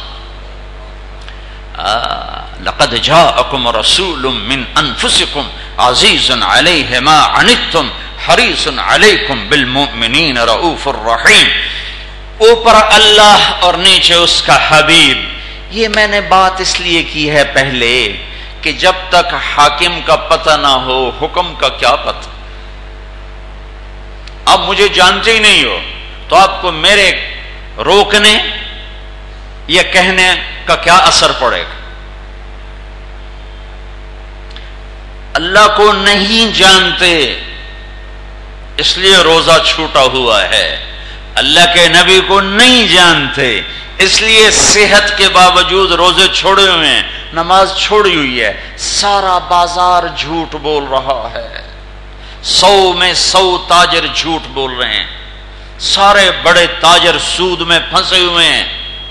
لقد جاءکم رسول من انفسکم عزیز علیہ ما عنتم حریص علیکم بالمؤمنین رؤوف الرحیم۔ اوپر اللہ اور نیچے اس کا حبیب۔ یہ میں نے بات اس لیے کی ہے پہلے کہ جب تک حاکم کا پتہ نہ ہو حکم کا کیا پتہ؟ اب مجھے جانتے ہی نہیں ہو تو آپ کو میرے روکنے یا کہنے کا کیا اثر پڑے گا؟ اللہ کو نہیں جانتے اس لیے روزہ چھوٹا ہوا ہے، اللہ کے نبی کو نہیں جانتے اس لیے صحت کے باوجود روزے چھوڑے ہوئے ہیں، نماز چھوڑی ہوئی ہے، سارا بازار جھوٹ بول رہا ہے، سو میں سو تاجر جھوٹ بول رہے ہیں، سارے بڑے تاجر سود میں پھنسے ہوئے ہیں،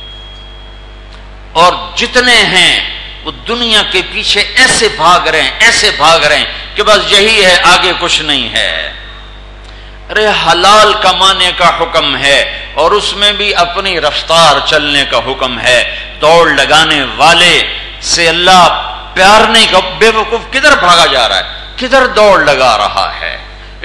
اور جتنے ہیں وہ دنیا کے پیچھے ایسے بھاگ رہے ہیں ایسے بھاگ رہے ہیں کہ بس یہی ہے، آگے کچھ نہیں ہے۔ ارے حلال کمانے کا حکم ہے اور اس میں بھی اپنی رفتار چلنے کا حکم ہے۔ دوڑ لگانے والے سے اللہ پیار نہیں کا بے وقوف کدھر بھاگا جا رہا ہے، کدھر دوڑ لگا رہا ہے۔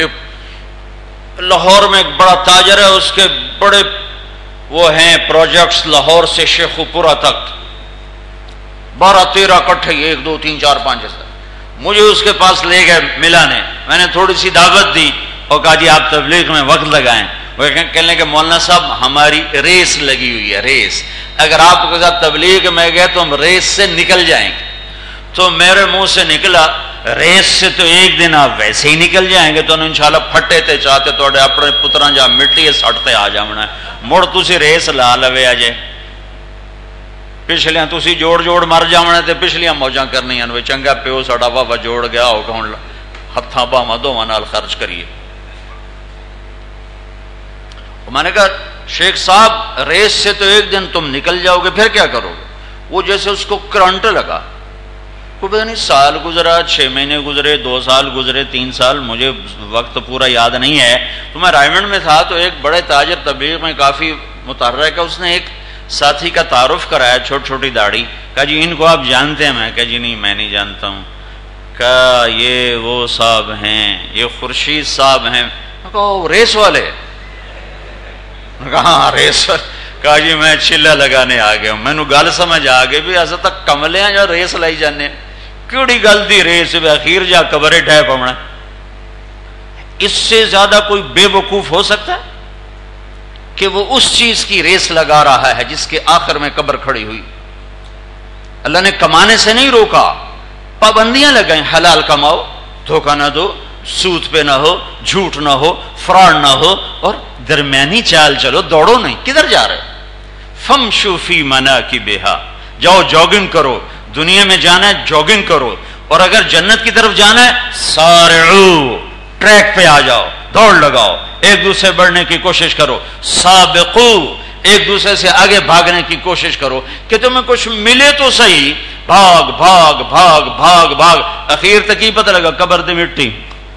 لاہور میں ایک بڑا تاجر ہے، اس کے بڑے وہ ہیں پروجیکٹس لاہور سے شیخوپورہ تک، بارہ تیرہ کٹھے، ایک دو تین چار پانچ ایسا۔ مجھے اس کے پاس لے گئے ملانے، میں نے تھوڑی سی دعوت دی اور کہا جی آپ تبلیغ میں وقت لگائیں۔ وہ کہنے کہ مولانا صاحب ہماری ریس لگی ہوئی ہے، ریس، اگر آپ کے ساتھ تبلیغ میں گئے تو ہم ریس سے نکل جائیں گے۔ تو میرے منہ سے نکلا ریس سے تو ایک دن آپ ویسے ہی نکل جائیں گے، تو انشاءاللہ پھٹے تے چاہتے تو اپنے پتراں جا مٹی سٹتے آ جاونا ہے، مڑ تسی ریس لا لوے اجے پچھلیاں تسی جوڑ جوڑ مر جاونا تے پچھلیاں موجاں کرنیاں وے، چنگا پیو ساڈا واوا جوڑ گیا ہو کہ ہن ہتھاں باواں دوواں نال خرچ کریے۔ میں نے کہا شیخ صاحب ریس سے تو ایک دن تم نکل جاؤ گے، پھر کیا کرو گے؟ وہ جیسے اس کو کرنٹ لگا، کو پتہ نہیں سال گزرا، چھ مہینے گزرے، دو سال گزرے، تین سال، مجھے وقت پورا یاد نہیں ہے۔ تو میں رائمنڈ میں تھا تو ایک بڑے تاجر تبلیغ میں کافی متحرک ہے، اس نے ایک ساتھی کا تعارف کرایا، چھوٹی چھوٹی داڑھی، کہا جی ان کو آپ جانتے ہیں؟ میں کہا جی نہیں میں نہیں جانتا ہوں۔ کہا یہ وہ صاحب ہیں، یہ خورشید صاحب ہیں۔ میں کہا وہ ریس والے؟ کہاں ریس والے؟ کہا جی میں چلا لگانے آ گیا ہوں۔ میں نے گل سمجھ آ گئی بھی ایسا تک کملے ہیں جو ریس لائی جانے، کیڑی گل دی ریس بھی اخیر جا قبرے ڈھے پونا۔ اس سے زیادہ کوئی بے وقوف ہو سکتا ہے کہ وہ اس چیز کی ریس لگا رہا ہے جس کے آخر میں قبر کھڑی ہوئی۔ اللہ نے کمانے سے نہیں روکا، پابندیاں لگائیں، حلال کماؤ، دھوکہ نہ دو، سود پہ نہ ہو، جھوٹ نہ ہو، فراڈ نہ ہو، اور درمیانی چال چلو، دوڑو نہیں۔ کدھر جا رہے؟ فمشوا فی مناکبہا، جاؤ جاگنگ کرو، دنیا میں جانا ہے جاگنگ کرو، اور اگر جنت کی طرف جانا ہے سارعو، ٹریک پہ آ جاؤ، دوڑ لگاؤ، ایک دوسرے بڑھنے کی کوشش کرو، سابقو، ایک دوسرے سے آگے بھاگنے کی کوشش کرو کہ تمہیں کچھ ملے تو صحیح، بھاگ بھاگ بھاگ بھاگ بھاگ، اخیر تک ہی پتہ لگا قبر دی مٹی۔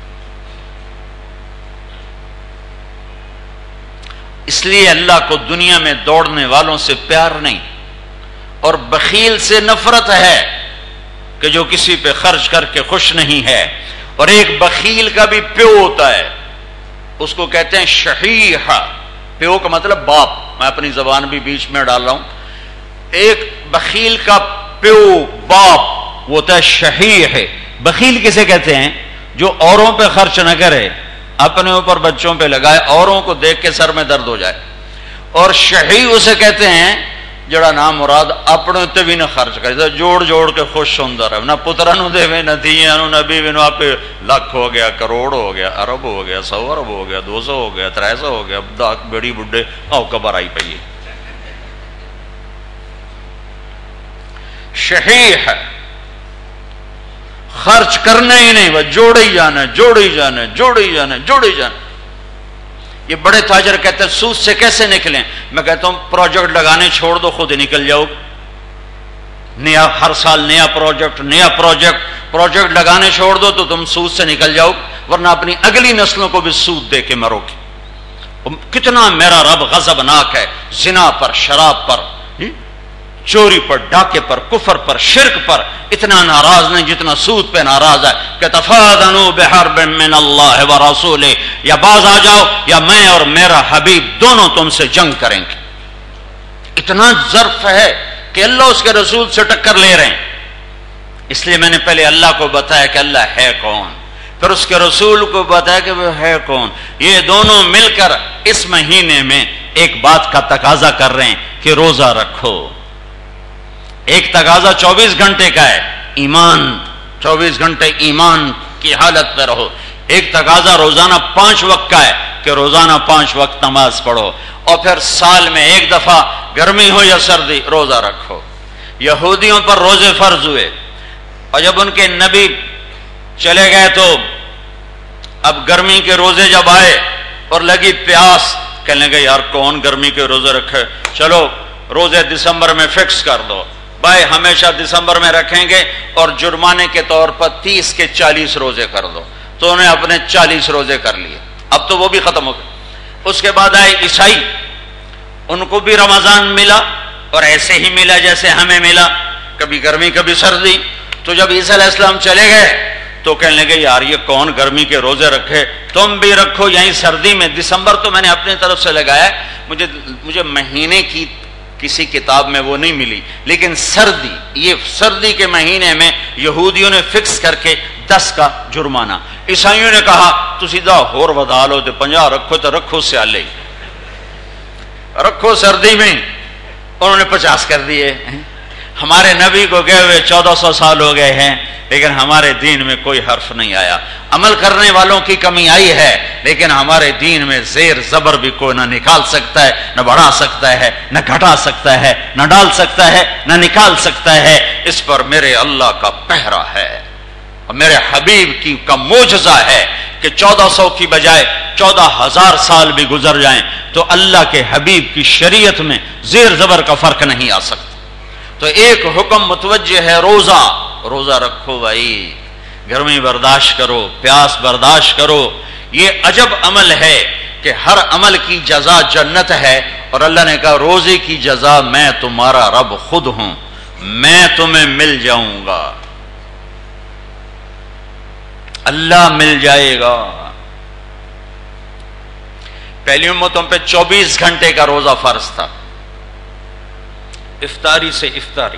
اس لیے اللہ کو دنیا میں دوڑنے والوں سے پیار نہیں، اور بخیل سے نفرت ہے کہ جو کسی پہ خرچ کر کے خوش نہیں ہے، اور ایک بخیل کا بھی پیو ہوتا ہے، اس کو کہتے ہیں شحیح. پیو کا مطلب باپ، میں اپنی زبان بھی بیچ میں ڈال رہا ہوں. ایک بخیل کا پیو باپ وہ ہوتا ہے شحیح ہے. بخیل کسے کہتے ہیں؟ جو اوروں پہ خرچ نہ کرے، اپنے اوپر بچوں پہ لگائے، اوروں کو دیکھ کے سر میں درد ہو جائے. اور شحیح اسے کہتے ہیں جڑا نام مراد اپنے تے بھی نہ خرچ کرے، جوڑ جوڑ کے خوش ہوندا رہے، نہ پترا نو دے نہ دھیاں نو، نہ بیوی نو. آپ لاکھ ہو گیا، کروڑ ہو گیا، ارب ہو گیا، سو ارب ہو گیا، دو سو ہو گیا، تر سو ہو گیا، بڑی بڈھے آؤ کبر آئی پئی. شحیح ہے، خرچ کرنا ہی نہیں، وہ جوڑے ہی جانا، جوڑے ہی جانا، جوڑے ہی جانا، جوڑے ہی جانا. یہ بڑے تاجر کہتے ہیں سود سے کیسے نکلیں؟ میں کہتا ہوں پروجیکٹ لگانے چھوڑ دو، خود ہی نکل جاؤ. نیا ہر سال نیا پروجیکٹ نیا پروجیکٹ پروجیکٹ لگانے چھوڑ دو تو تم سود سے نکل جاؤ، ورنہ اپنی اگلی نسلوں کو بھی سود دے کے مرو گے. کتنا میرا رب غضبناک ہے زنا پر، شراب پر، چوری پر، ڈاکے پر، کفر پر، شرک پر اتنا ناراض نہیں جتنا سود پہ ناراض ہے. کہ تفادنوا بحرب من اللہ ورسولہ، یا باز آ جاؤ یا میں اور میرا حبیب دونوں تم سے جنگ کریں گے. اتنا ظرف ہے کہ اللہ اس کے رسول سے ٹکر لے رہے ہیں. اس لیے میں نے پہلے اللہ کو بتایا کہ اللہ ہے کون، پھر اس کے رسول کو بتایا کہ وہ ہے کون. یہ دونوں مل کر اس مہینے میں ایک بات کا تقاضا کر رہے ہیں کہ روزہ رکھو. ایک تقاضا چوبیس گھنٹے کا ہے، ایمان، چوبیس گھنٹے ایمان کی حالت پہ رہو. ایک تقاضا روزانہ پانچ وقت کا ہے کہ روزانہ پانچ وقت نماز پڑھو. اور پھر سال میں ایک دفعہ گرمی ہو یا سردی روزہ رکھو. یہودیوں پر روزے فرض ہوئے، اور جب ان کے نبی چلے گئے تو اب گرمی کے روزے جب آئے اور لگی پیاس، کہنے لگے یار کون گرمی کے روزے رکھے، چلو روزے دسمبر میں فکس کر دو. بھائی ہمیشہ دسمبر میں رکھیں گے اور جرمانے کے طور پر تیس کے چالیس روزے کر دو. تو انہیں اپنے چالیس روزے کر لیے. اب تو وہ بھی ختم ہو گئے. اس کے بعد آئے عیسائی، ان کو بھی رمضان ملا اور ایسے ہی ملا جیسے ہمیں ملا، کبھی گرمی کبھی سردی. تو جب عیسیٰ علیہ السلام چلے گئے تو کہنے لگے یار یہ کون گرمی کے روزے رکھے، تم بھی رکھو. یہیں سردی میں، دسمبر تو میں نے اپنی طرف سے لگایا، مجھے مجھے مہینے کی کسی کتاب میں وہ نہیں ملی، لیکن سردی، یہ سردی کے مہینے میں یہودیوں نے فکس کر کے دس کا جرمانہ. عیسائیوں نے کہا تو سیدھا ہور ودا لو، تو پنجا رکھو تو رکھو سیالے رکھو سردی میں، انہوں نے پچاس کر دیے. ہمارے نبی کو گئے ہوئے چودہ سو سال ہو گئے ہیں، لیکن ہمارے دین میں کوئی حرف نہیں آیا. عمل کرنے والوں کی کمی آئی ہے، لیکن ہمارے دین میں زیر زبر بھی کوئی نہ نکال سکتا ہے، نہ بڑھا سکتا ہے، نہ گھٹا سکتا ہے، نہ ڈال سکتا ہے، نہ نکال سکتا ہے. اس پر میرے اللہ کا پہرا ہے اور میرے حبیب کی کا معجزہ ہے کہ چودہ سو کی بجائے چودہ ہزار سال بھی گزر جائیں تو اللہ کے حبیب کی شریعت میں زیر زبر کا فرق نہیں آ سکتا. تو ایک حکم متوجہ ہے، روزہ روزہ رکھو بھائی، گرمی برداشت کرو، پیاس برداشت کرو. یہ عجب عمل ہے کہ ہر عمل کی جزا جنت ہے، اور اللہ نے کہا روزے کی جزا میں تمہارا رب خود ہوں، میں تمہیں مل جاؤں گا، اللہ مل جائے گا. پہلی امتوں پہ چوبیس گھنٹے کا روزہ فرض تھا، افطاری سے افطاری.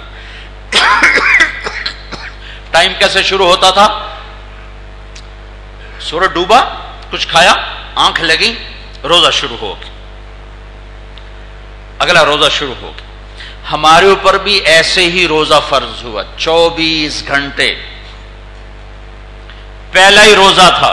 ٹائم کیسے شروع ہوتا تھا؟ سورج ڈوبا، کچھ کھایا، آنکھ لگی، روزہ شروع ہو گیا، اگلا روزہ شروع ہو گیا. ہمارے اوپر بھی ایسے ہی روزہ فرض ہوا، چوبیس گھنٹے. پہلا ہی روزہ تھا.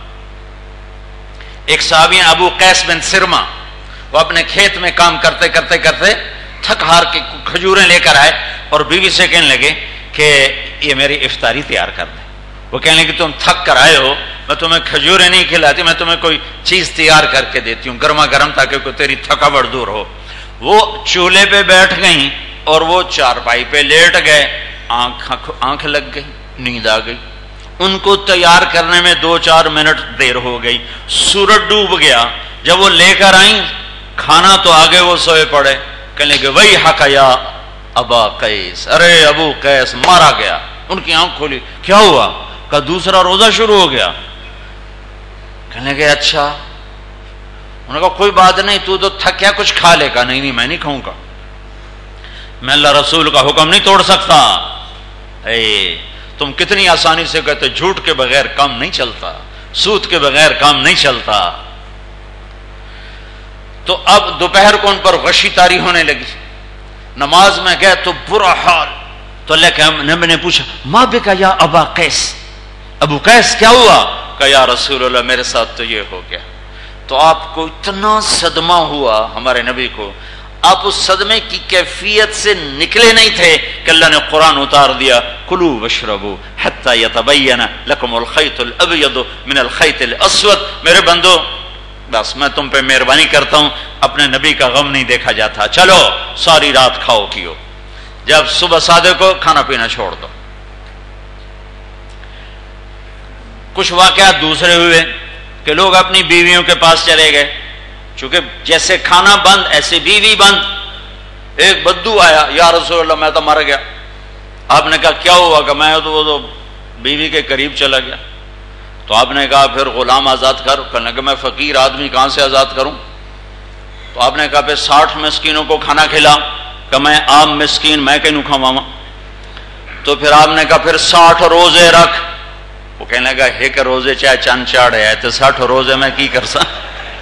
ایک صحابی ابو قیس بن سرما، وہ اپنے کھیت میں کام کرتے کرتے کرتے تھک ہار کے کھجوریں لے کر آئے اور بیوی سے کہنے لگے کہ یہ میری افطاری تیار کر دیں. وہ کہنے لگے تم تھک کر آئے ہو، میں تمہیں کھجوریں نہیں کھلاتی، میں تمہیں کوئی چیز تیار کر کے دیتی ہوں گرما گرم، تاکہ کوئی تیری تھکاوٹ دور ہو. وہ چولہے پہ بیٹھ گئیں اور وہ چارپائی پہ لیٹ گئے، آنکھ آنکھ لگ گئی، نیند آ گئی. ان کو تیار کرنے میں دو چار منٹ دیر ہو گئی، سورج ڈوب گیا. جب وہ لے کر آئیں کھانا تو آگے وہ سوئے پڑے. کہنے کہ وہی حق یا ابا قیس، ارے ابو قیس مارا گیا. ان کی آنکھ کھولی، کیا ہوا؟ کا دوسرا روزہ شروع ہو گیا. کہنے لگے اچھا. انہوں نے کہا کوئی بات نہیں, تو تو تھکیا, کچھ کھا لے. گا نہیں نہیں میں نہیں کھاؤں گا, میں اللہ رسول کا حکم نہیں توڑ سکتا. اے تم کتنی آسانی سے کہتے جھوٹ کے بغیر کام نہیں چلتا, سود کے بغیر کام نہیں چلتا. تو اب دوپہر کو ان پر غشی طاری ہونے لگی, نماز میں گئے تو برا حال. تو اللہ کے نبی نے پوچھا ما بکا یا ابا قیس, ابو قیس کیا ہوا؟ کہ یا رسول اللہ میرے ساتھ تو یہ ہو گیا. تو آپ کو اتنا صدمہ ہوا ہمارے نبی کو, آپ اس صدمے کی کیفیت سے نکلے نہیں تھے کہ اللہ نے قرآن اتار دیا کلوا واشربوا حتی یتبین لکم الخیط الابیض من الخیط الاسود. میرے بندو بس میں تم پہ مہربانی کرتا ہوں, اپنے نبی کا غم نہیں دیکھا جاتا, چلو ساری رات کھاؤ پیو, جب صبح صادق کو کھانا پینا چھوڑ دو. کچھ واقعات دوسرے ہوئے کہ لوگ اپنی بیویوں کے پاس چلے گئے, چونکہ جیسے کھانا بند ایسے بیوی بند. ایک بدو آیا, یا رسول اللہ میں تو مر گیا. آپ نے کہا کیا ہوا؟ کہ میں تو وہ تو بیوی کے قریب چلا گیا. تو آپ نے کہا پھر غلام آزاد کر. کہنے کہ میں فقیر آدمی کہاں سے آزاد کروں؟ تو آپ نے کہا پھر ساٹھ مسکینوں کو کھانا کھلا. کہ میں عام مسکین میں کہیں کھواواں. تو پھر آپ نے کہا پھر ساٹھ روزے رکھ. وہ کہنے لگا ایک روزے چاہے چند چاڑ ہے تو ساٹھ روزے میں کی کر سکتا.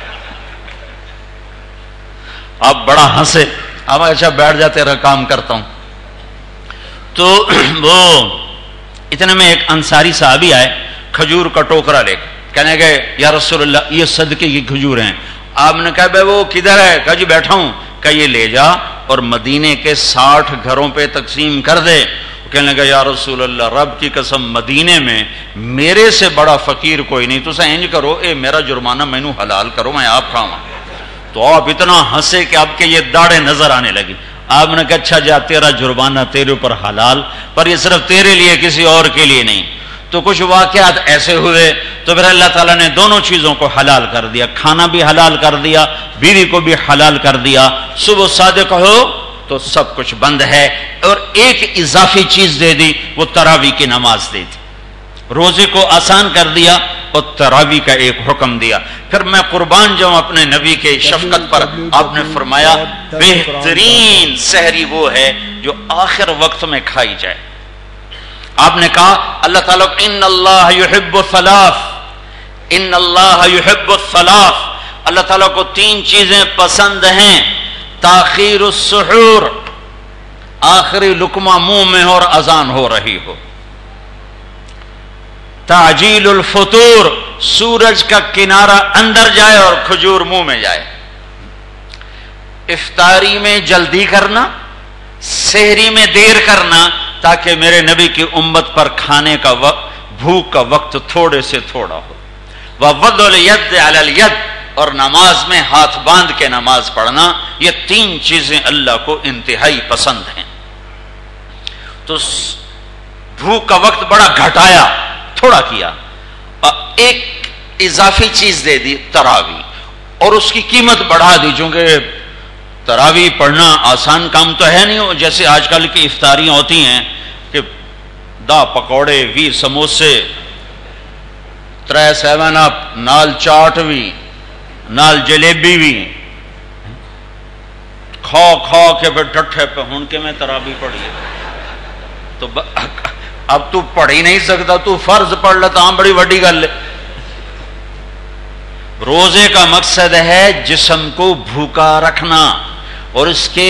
آپ بڑا ہنسے. اب اچھا بیٹھ جاتے رہا کام کرتا ہوں. تو وہ اتنے میں ایک انصاری صحابی آئے کھجور کا ٹوکرا لے کے, کہنے گئے یا رسول اللہ یہ صدقے کی کھجور ہیں. آپ نے کہا بھائی وہ کدھر ہے؟ کہا جی بیٹھا ہوں. کہ یہ لے جا اور مدینے کے ساٹھ گھروں پہ تقسیم کر دے. کہنے لگا یا رسول اللہ رب کی قسم مدینے میں میرے سے بڑا فقیر کوئی نہیں, تو انج کرو اے میرا جرمانہ مینو حلال کرو میں آپ کھاواں. تو آپ اتنا ہنسے کہ آپ کے یہ داڑھیں نظر آنے لگی. آپ نے کہا اچھا جا تیرا جرمانہ تیرے اوپر حلال, پر یہ صرف تیرے لیے کسی اور کے لیے نہیں. تو کچھ واقعات ایسے ہوئے تو پھر اللہ تعالیٰ نے دونوں چیزوں کو حلال کر دیا, کھانا بھی حلال کر دیا, بیوی کو بھی حلال کر دیا. صبح صادق ہو تو سب کچھ بند ہے. اور ایک اضافی چیز دے دی, وہ تراویح کی نماز دے دی. روزے کو آسان کر دیا اور تراویح کا ایک حکم دیا. پھر میں قربان جاؤں اپنے نبی کے شفقت پر. آپ نے فرمایا بہترین سحری وہ ہے جو آخر وقت میں کھائی جائے. آپ نے کہا اللہ تعالیٰ ان اللہ یحب الثلاث, ان اللہ یحب الثلاث, اللہ تعالیٰ کو تین چیزیں پسند ہیں. تاخیر السحور, آخری لقمہ منہ میں اور اذان ہو رہی ہو. تعجیل الفطور, سورج کا کنارہ اندر جائے اور کھجور منہ میں جائے. افطاری میں جلدی کرنا, سحری میں دیر کرنا, تاکہ میرے نبی کی امت پر کھانے کا وقت, بھوک کا وقت تھوڑے سے تھوڑا ہو. وَوَضْعُ الْيَدِّ عَلَى الْيَدِّ, اور نماز میں ہاتھ باندھ کے نماز پڑھنا. یہ تین چیزیں اللہ کو انتہائی پسند ہیں. تو بھوک کا وقت بڑا گھٹایا, تھوڑا کیا. ایک اضافی چیز دے دی تراویح, اور اس کی قیمت بڑھا دی, چونکہ تراویح پڑھنا آسان کام تو ہے نہیں. جیسے آج کل کی افطاریاں ہوتی ہیں کہ دا پکوڑے وی سموسے ترے سیون اپ نال چاٹ بھی نال جلیبی بھی کھا کھا کے پھر ٹھٹھے پہ ہن کے میں تراویح پڑھی. تو اب تو پڑھ ہی نہیں سکتا, تو فرض پڑھ لیتا, ہاں بڑی وڈی گل ہے. روزے کا مقصد ہے جسم کو بھوکا رکھنا, اور اس کے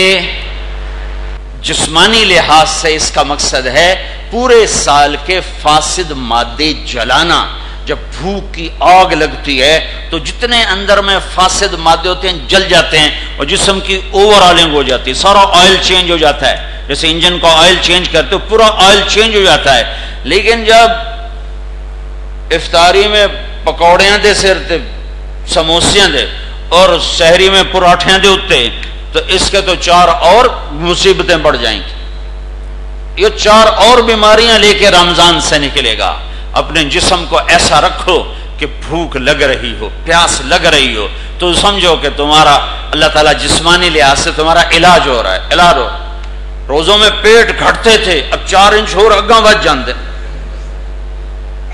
جسمانی لحاظ سے اس کا مقصد ہے پورے سال کے فاسد مادے جلانا. جب بھوک کی آگ لگتی ہے تو جتنے اندر میں فاسد مادے ہوتے ہیں جل جاتے ہیں, اور جسم کی اوور آئلنگ ہو جاتی ہے, سارا آئل چینج ہو جاتا ہے. جیسے انجن کا آئل چینج کرتے ہو پورا آئل چینج ہو جاتا ہے. لیکن جب افطاری میں پکوڑیاں دے سر تے سموسیاں دے اور سحری میں پراٹھیاں دے اتے, تو اس کے تو چار اور مصیبتیں بڑھ جائیں گی. یہ چار اور بیماریاں لے کے رمضان سے نکلے گا. اپنے جسم کو ایسا رکھو کہ بھوک لگ رہی ہو, پیاس لگ رہی ہو, تو سمجھو کہ تمہارا اللہ تعالیٰ جسمانی لحاظ سے تمہارا علاج ہو رہا ہے. علاج ہو. روزوں میں پیٹ گھٹتے تھے, اب چار انچ ہو اگاں بچ جاندے.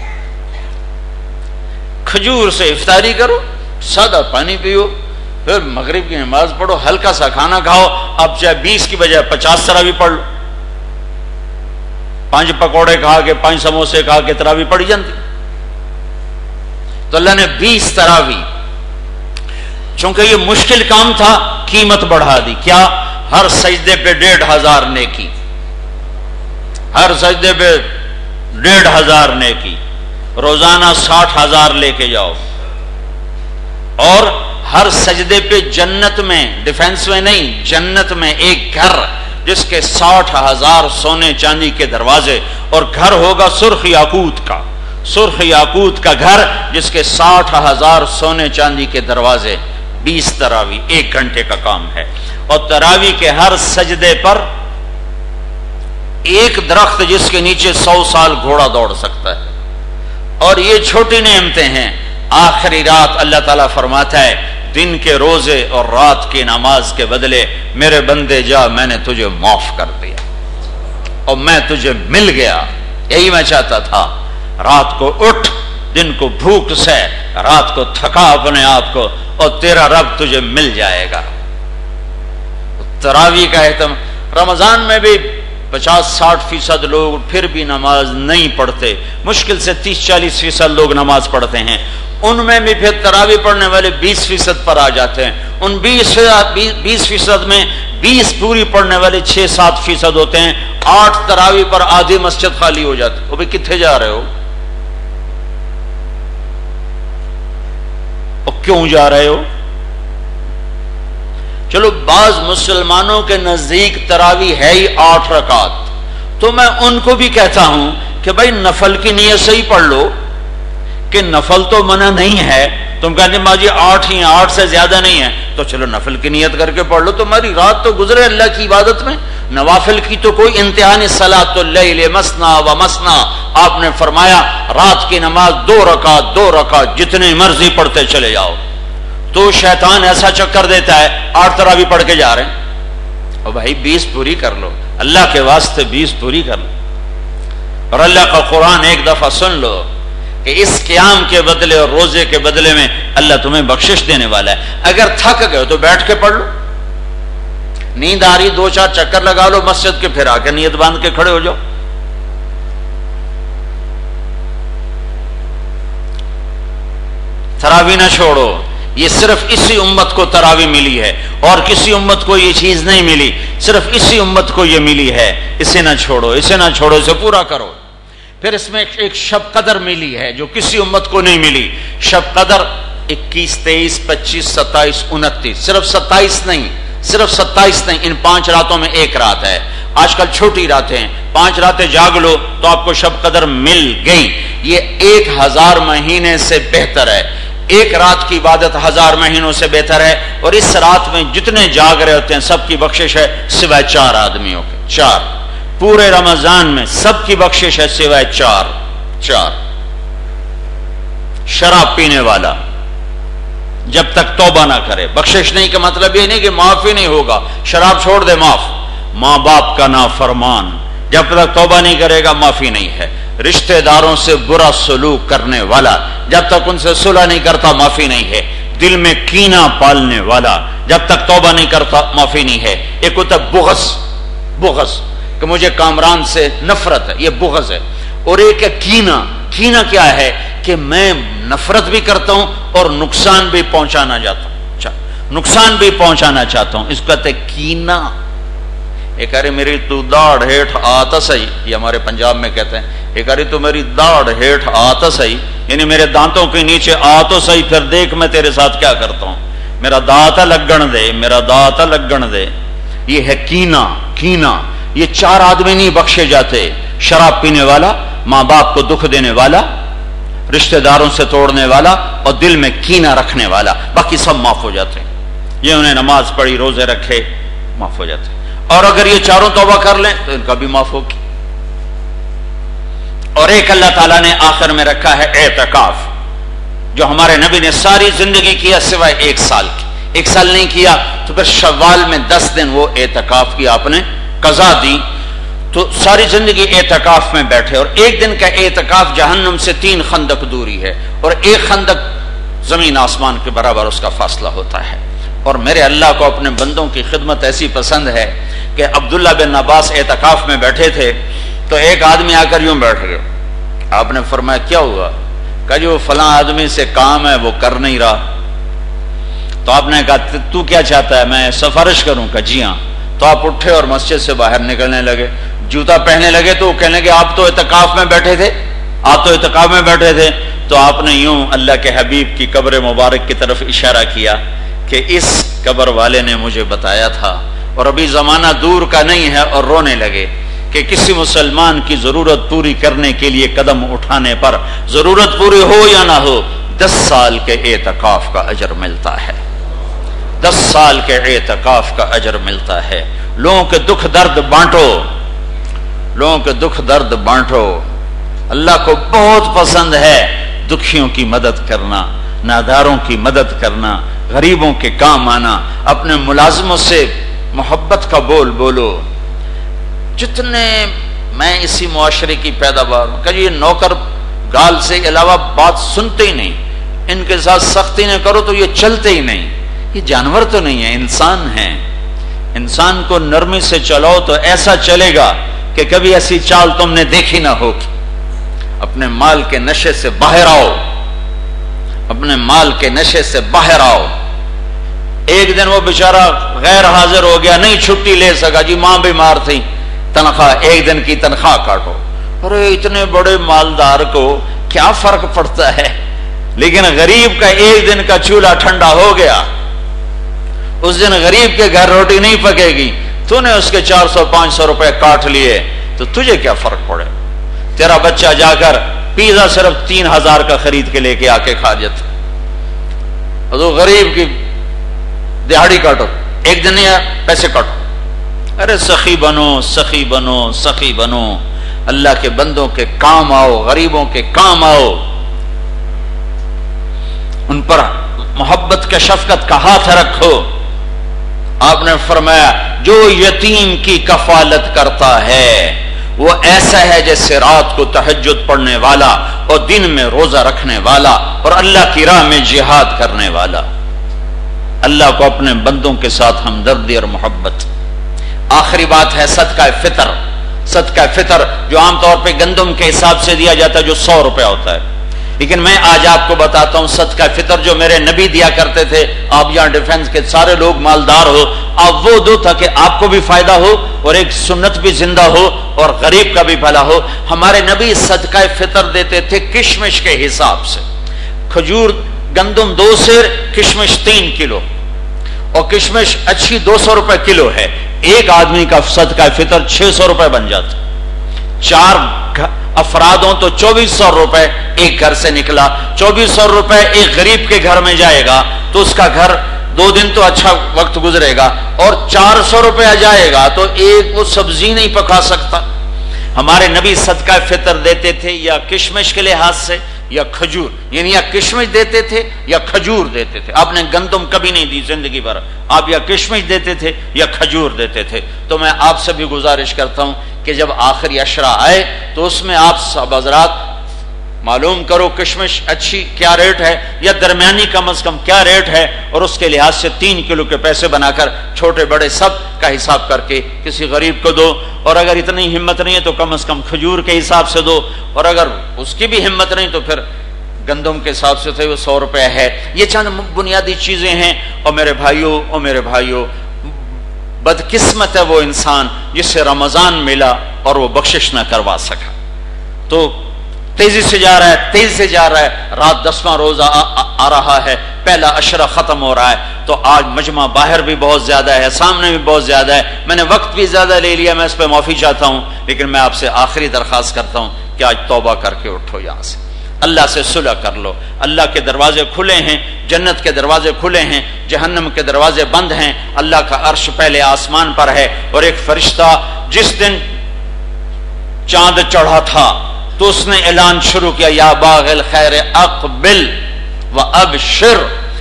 کھجور سے افطاری کرو، سادہ پانی پیو، پھر مغرب کی نماز پڑھو، ہلکا سا کھانا کھاؤ، اب چاہے بیس کی بجائے پچاس تراویح پڑھ لو، پانچ پکوڑے کھا کے پانچ سموسے کھا کے تراویح پڑھی جاتی۔ تو اللہ نے بیس تراویح، چونکہ یہ مشکل کام تھا، قیمت بڑھا دی۔ کیا؟ ہر سجدے پہ ڈیڑھ ہزار نیکی، ہر سجدے پہ ڈیڑھ ہزار نیکی، روزانہ ساٹھ ہزار لے کے جاؤ، اور ہر سجدے پہ جنت میں، ڈیفینس میں نہیں، جنت میں ایک گھر جس کے ساٹھ ہزار سونے چاندی کے دروازے، اور گھر ہوگا سرخ یاقوت کا، سرخ یاقوت کا گھر جس کے ساٹھ ہزار سونے چاندی کے دروازے۔ بیس تراویح ایک گھنٹے کا کام ہے، اور تراویح کے ہر سجدے پر ایک درخت جس کے نیچے سو سال گھوڑا دوڑ سکتا ہے۔ اور یہ چھوٹی نعمتیں ہیں۔ آخری رات اللہ تعالیٰ فرماتا ہے دن کے روزے اور رات کی نماز کے بدلے میرے بندے جا، میں نے تجھے معاف کر دیا اور میں تجھے مل گیا۔ یہی میں چاہتا تھا، رات کو اٹھ، دن کو بھوک سے، رات کو تھکا اپنے آپ کو، اور تیرا رب تجھے مل جائے گا۔ تراویح کا اہتمام، رمضان میں بھی پچاس ساٹھ فیصد لوگ پھر بھی نماز نہیں پڑھتے، مشکل سے تیس چالیس فیصد لوگ نماز پڑھتے ہیں، ان میں بھی پھر تراویح پڑھنے والے بیس فیصد پر آ جاتے ہیں، ان بیس بیس فیصد میں بیس پوری پڑھنے والے چھ سات فیصد ہوتے ہیں، آٹھ تراویح پر آدھی مسجد خالی ہو جاتی۔ وہ بھی کتنے جا رہے ہو اور کیوں جا رہے ہو؟ چلو بعض مسلمانوں کے نزدیک تراویح ہے ہی آٹھ رکعت، تو میں ان کو بھی کہتا ہوں کہ بھائی نفل کی نیت سے ہی پڑھ لو، کہ نفل تو منع نہیں ہے۔ تم کہتے ہیں باجی آٹھ ہی ہیں، آٹھ سے زیادہ نہیں ہے، تو چلو نفل کی نیت کر کے پڑھ لو، تمہاری رات تو گزرے اللہ کی عبادت میں۔ نوافل کی تو کوئی انتہا نہیں، صلاۃ اللیل مثنی و مثنی، آپ نے فرمایا رات کی نماز دو رکعت دو رکعت جتنے مرضی پڑھتے چلے جاؤ۔ تو شیطان ایسا چکر دیتا ہے آٹھ تراویح پڑھ کے جا رہے ہیں، اور بھائی بیس پوری کر لو، اللہ کے واسطے بیس پوری کر لو، اور اللہ کا قرآن ایک دفعہ سن لو کہ اس قیام کے بدلے اور روزے کے بدلے میں اللہ تمہیں بخشش دینے والا ہے۔ اگر تھک گئے تو بیٹھ کے پڑھ لو، نیند آ رہی دو چار چکر لگا لو مسجد کے، پھر آ کے نیت باندھ کے کھڑے ہو جاؤ۔ تراویح نہ چھوڑو، یہ صرف اسی امت کو تراویح ملی ہے، اور کسی امت کو یہ چیز نہیں ملی، صرف اسی امت کو یہ ملی ہے۔ اسے نہ چھوڑو، اسے نہ چھوڑو، اسے پورا کرو۔ پھر اس میں ایک شب قدر ملی ہے جو کسی امت کو نہیں ملی۔ شب قدر اکیس تیئیس پچیس ستائیس انتیس، صرف ستائیس نہیں، صرف ستائیس نہیں، ان پانچ راتوں میں ایک رات ہے۔ آج کل چھوٹی راتیں ہیں، پانچ راتیں جاگ لو تو آپ کو شب قدر مل گئی۔ یہ ایک ہزار مہینے سے بہتر ہے، ایک رات کی عبادت ہزار مہینوں سے بہتر ہے، اور اس رات میں جتنے جاگ رہے ہوتے ہیں سب کی بخشش ہے سوائے چار آدمیوں کے۔ چار پورے رمضان میں سب کی بخشش ہے سوائے چار چار شراب پینے والا جب تک توبہ نہ کرے، بخشش نہیں کا مطلب یہ نہیں کہ معاف ہی نہیں ہوگا، شراب چھوڑ دے معاف۔ ماں باپ کا نافرمان جب تک توبہ نہیں کرے گا معافی نہیں ہے۔ رشتہ داروں سے برا سلوک کرنے والا جب تک ان سے صلح نہیں کرتا معافی نہیں ہے۔ دل میں کینہ پالنے والا جب تک توبہ نہیں کرتا معافی نہیں ہے۔ ایک ہوتا ہے بغض، بغض کہ مجھے کامران سے نفرت ہے، یہ بغض ہے۔ اور ایک ہے کینہ، کینہ کیا ہے کہ میں نفرت بھی کرتا ہوں اور نقصان بھی پہنچانا چاہتا ہوں، نقصان بھی پہنچانا چاہتا ہوں، اس کو کہتے ہیں کینہ۔ ایک ارے میری تو داڑھ ہیٹھ آتا صحیح، یہ ہمارے پنجاب میں کہتے ہیں، ایک ارے تو میری داڑھ ہیٹھ آتا صحیح، یعنی میرے دانتوں کے نیچے آ تو صحیح، پھر دیکھ میں تیرے ساتھ کیا کرتا ہوں، میرا دانت لگن دے، میرا دانت لگن دے۔ یہ ہے کینہ، کینہ۔ یہ چار آدمی نہیں بخشے جاتے، شراب پینے والا، ماں باپ کو دکھ دینے والا، رشتہ داروں سے توڑنے والا، اور دل میں کینہ رکھنے والا، باقی سب معاف ہو جاتے ہیں۔ یہ انہیں نماز پڑھی، روزے رکھے، معاف ہو جاتے ہیں۔ اور اگر یہ چاروں توبہ کر لیں تو ان کا بھی معاف ہوگی۔ اور ایک اللہ تعالیٰ نے آخر میں رکھا ہے اعتکاف، جو ہمارے نبی نے ساری زندگی کیا سوائے ایک سال کی، ایک سال نہیں کیا، تو پھر شوال میں دس دن وہ اعتکاف کی آپ نے قضا دی۔
تو ساری زندگی اعتکاف میں بیٹھے، اور ایک دن کا اعتکاف جہنم سے تین خندق دوری ہے، اور ایک خندق زمین آسمان کے برابر اس کا فاصلہ ہوتا ہے۔ اور میرے اللہ کو اپنے بندوں کی خدمت ایسی پسند ہے کہ عبداللہ بن عباس اعتکاف میں بیٹھے تھے تو ایک آدمی آ کر یوں بیٹھ گئے۔ آپ نے فرمایا کیا ہوا؟ کہا جو فلاں آدمی سے کام ہے وہ کر نہیں رہا۔ تو آپ نے کہا تو کیا چاہتا ہے میں سفارش کروں؟ کہا جی ہاں۔ تو آپ اٹھے اور مسجد سے باہر نکلنے لگے، جوتا پہننے لگے تو وہ کہنے لگے آپ تو اعتکاف میں بیٹھے تھے، آپ تو اعتکاف میں بیٹھے تھے۔ تو آپ نے یوں اللہ کے حبیب کی قبر مبارک کی طرف اشارہ کیا کہ اس قبر والے نے مجھے بتایا تھا، اور ابھی زمانہ دور کا نہیں ہے، اور رونے لگے کہ کسی مسلمان کی ضرورت پوری کرنے کے لیے قدم اٹھانے پر ضرورت پوری ہو یا نہ ہو دس سال کے اعتکاف کا اجر ملتا ہے، دس سال کے اعتکاف کا اجر ملتا ہے۔ لوگوں کے دکھ درد بانٹو، لوگوں کے دکھ درد بانٹو۔ اللہ کو بہت پسند ہے دکھیوں کی مدد کرنا، ناداروں کی مدد کرنا، غریبوں کے کام آنا۔ اپنے ملازموں سے محبت کا بول بولو۔ جتنے میں اسی معاشرے کی پیداوار ہوں کہ یہ نوکر گال سے علاوہ بات سنتے ہی نہیں، ان کے ساتھ سختی نہ کرو تو یہ چلتے ہی نہیں۔ یہ جانور تو نہیں ہے، انسان ہیں۔ انسان کو نرمی سے چلاؤ تو ایسا چلے گا کہ کبھی ایسی چال تم نے دیکھی نہ ہوگی۔ اپنے مال کے نشے سے باہر آؤ، اپنے مال کے نشے سے باہر آؤ۔ ایک دن وہ بیچارہ غیر حاضر ہو گیا، نہیں چھٹی لے سکا، جی ماں بیمار تھی، تنخواہ ایک دن کی تنخواہ کاٹو۔ ارے اتنے بڑے مالدار کو کیا فرق پڑتا ہے، لیکن غریب کا ایک دن کا چولہا ٹھنڈا ہو گیا، اس دن غریب کے گھر روٹی نہیں پکے گی، تو نے اس کے چار سو پانچ سو روپے کاٹ لیے تو تجھے کیا فرق پڑے؟ تیرا بچہ جا کر پیزا صرف تین ہزار کا خرید کے لے کے آ کے کھا جاتا، تو غریب کی دہاڑی کاٹو، ایک دن یا پیسے کاٹو۔ ارے سخی بنو، سخی بنو، سخی بنو، اللہ کے بندوں کے کام آؤ، غریبوں کے کام آؤ، ان پر محبت کے شفقت کا ہاتھ رکھو۔ آپ نے فرمایا جو یتیم کی کفالت کرتا ہے وہ ایسا ہے جیسے رات کو تہجد پڑھنے والا اور دن میں روزہ رکھنے والا اور اللہ کی راہ میں جہاد کرنے والا۔ اللہ کو اپنے بندوں کے ساتھ ہمدردی اور محبت۔ آخری بات ہے صدقہ فطر۔ صدقہ فطر جو عام طور پہ گندم کے حساب سے دیا جاتا ہے جو سو روپے ہوتا ہے، لیکن میں آج آپ کو بتاتا ہوں صدقہ فطر جو میرے نبی دیا کرتے تھے۔ آپ یہاں ڈیفنس کے سارے لوگ مالدار ہو، آپ وہ دو تاکہ آپ کو بھی فائدہ ہو اور ایک سنت بھی زندہ ہو اور غریب کا بھی بھلا ہو۔ ہمارے نبی صدقہ فطر دیتے تھے کشمش کے حساب سے۔ کھجور گندم دو سیر، کشمش تین کلو، اور کشمش اچھی دو سو روپے کلو ہے۔ ایک آدمی کا صدقہ فطر چھ سو روپے بن جاتا، چار افراد ہوں تو چوبیس سو روپے ایک گھر سے نکلا۔ چوبیس سو روپے ایک غریب کے گھر میں جائے گا تو اس کا گھر دو دن تو اچھا وقت گزرے گا، اور چار سو روپے آ جائے گا تو ایک وہ سبزی نہیں پکا سکتا۔ ہمارے نبی صدقہ فطر دیتے تھے یا کشمش کے لحاظ سے یا کھجور، یعنی یا کشمش دیتے تھے یا کھجور دیتے تھے۔ آپ نے گندم کبھی نہیں دی زندگی بھر، آپ یا کشمش دیتے تھے یا کھجور دیتے تھے۔ تو میں آپ سے بھی گزارش کرتا ہوں کہ جب آخری عشرہ آئے تو اس میں آپ سب حضرات معلوم کرو کشمش اچھی کیا ریٹ ہے یا درمیانی کم از کم کیا ریٹ ہے، اور اس کے لحاظ سے تین کلو کے پیسے بنا کر چھوٹے بڑے سب کا حساب کر کے کسی غریب کو دو، اور اگر اتنی ہمت نہیں ہے تو کم از کم کھجور کے حساب سے دو، اور اگر اس کی بھی ہمت نہیں تو پھر گندم کے حساب سے وہ سو روپے ہے۔ یہ چند بنیادی چیزیں ہیں۔ اور میرے بھائیوں اور میرے بھائیوں بدقسمت ہے وہ انسان جسے رمضان ملا اور وہ بخشش نہ کروا سکا۔ تو تیزی سے جا رہا ہے، تیزی سے جا رہا ہے، رات دسواں روزہ آ, آ, آ رہا ہے، پہلا عشرہ ختم ہو رہا ہے، تو آج مجمع باہر بھی بہت زیادہ ہے، سامنے بھی بہت زیادہ ہے، میں نے وقت بھی زیادہ لے لیا، میں اس پہ معافی چاہتا ہوں، لیکن میں آپ سے آخری درخواست کرتا ہوں کہ آج توبہ کر کے اٹھو، یہاں سے اللہ سے صلح کر لو۔ اللہ کے دروازے کھلے ہیں، جنت کے دروازے کھلے ہیں، جہنم کے دروازے بند ہیں۔ اللہ کا عرش پہلے آسمان پر ہے، اور ایک فرشتہ جس دن چاند چڑھا تھا تو اس نے اعلان شروع کیا، یا باغ الخیر اقبل وابشر،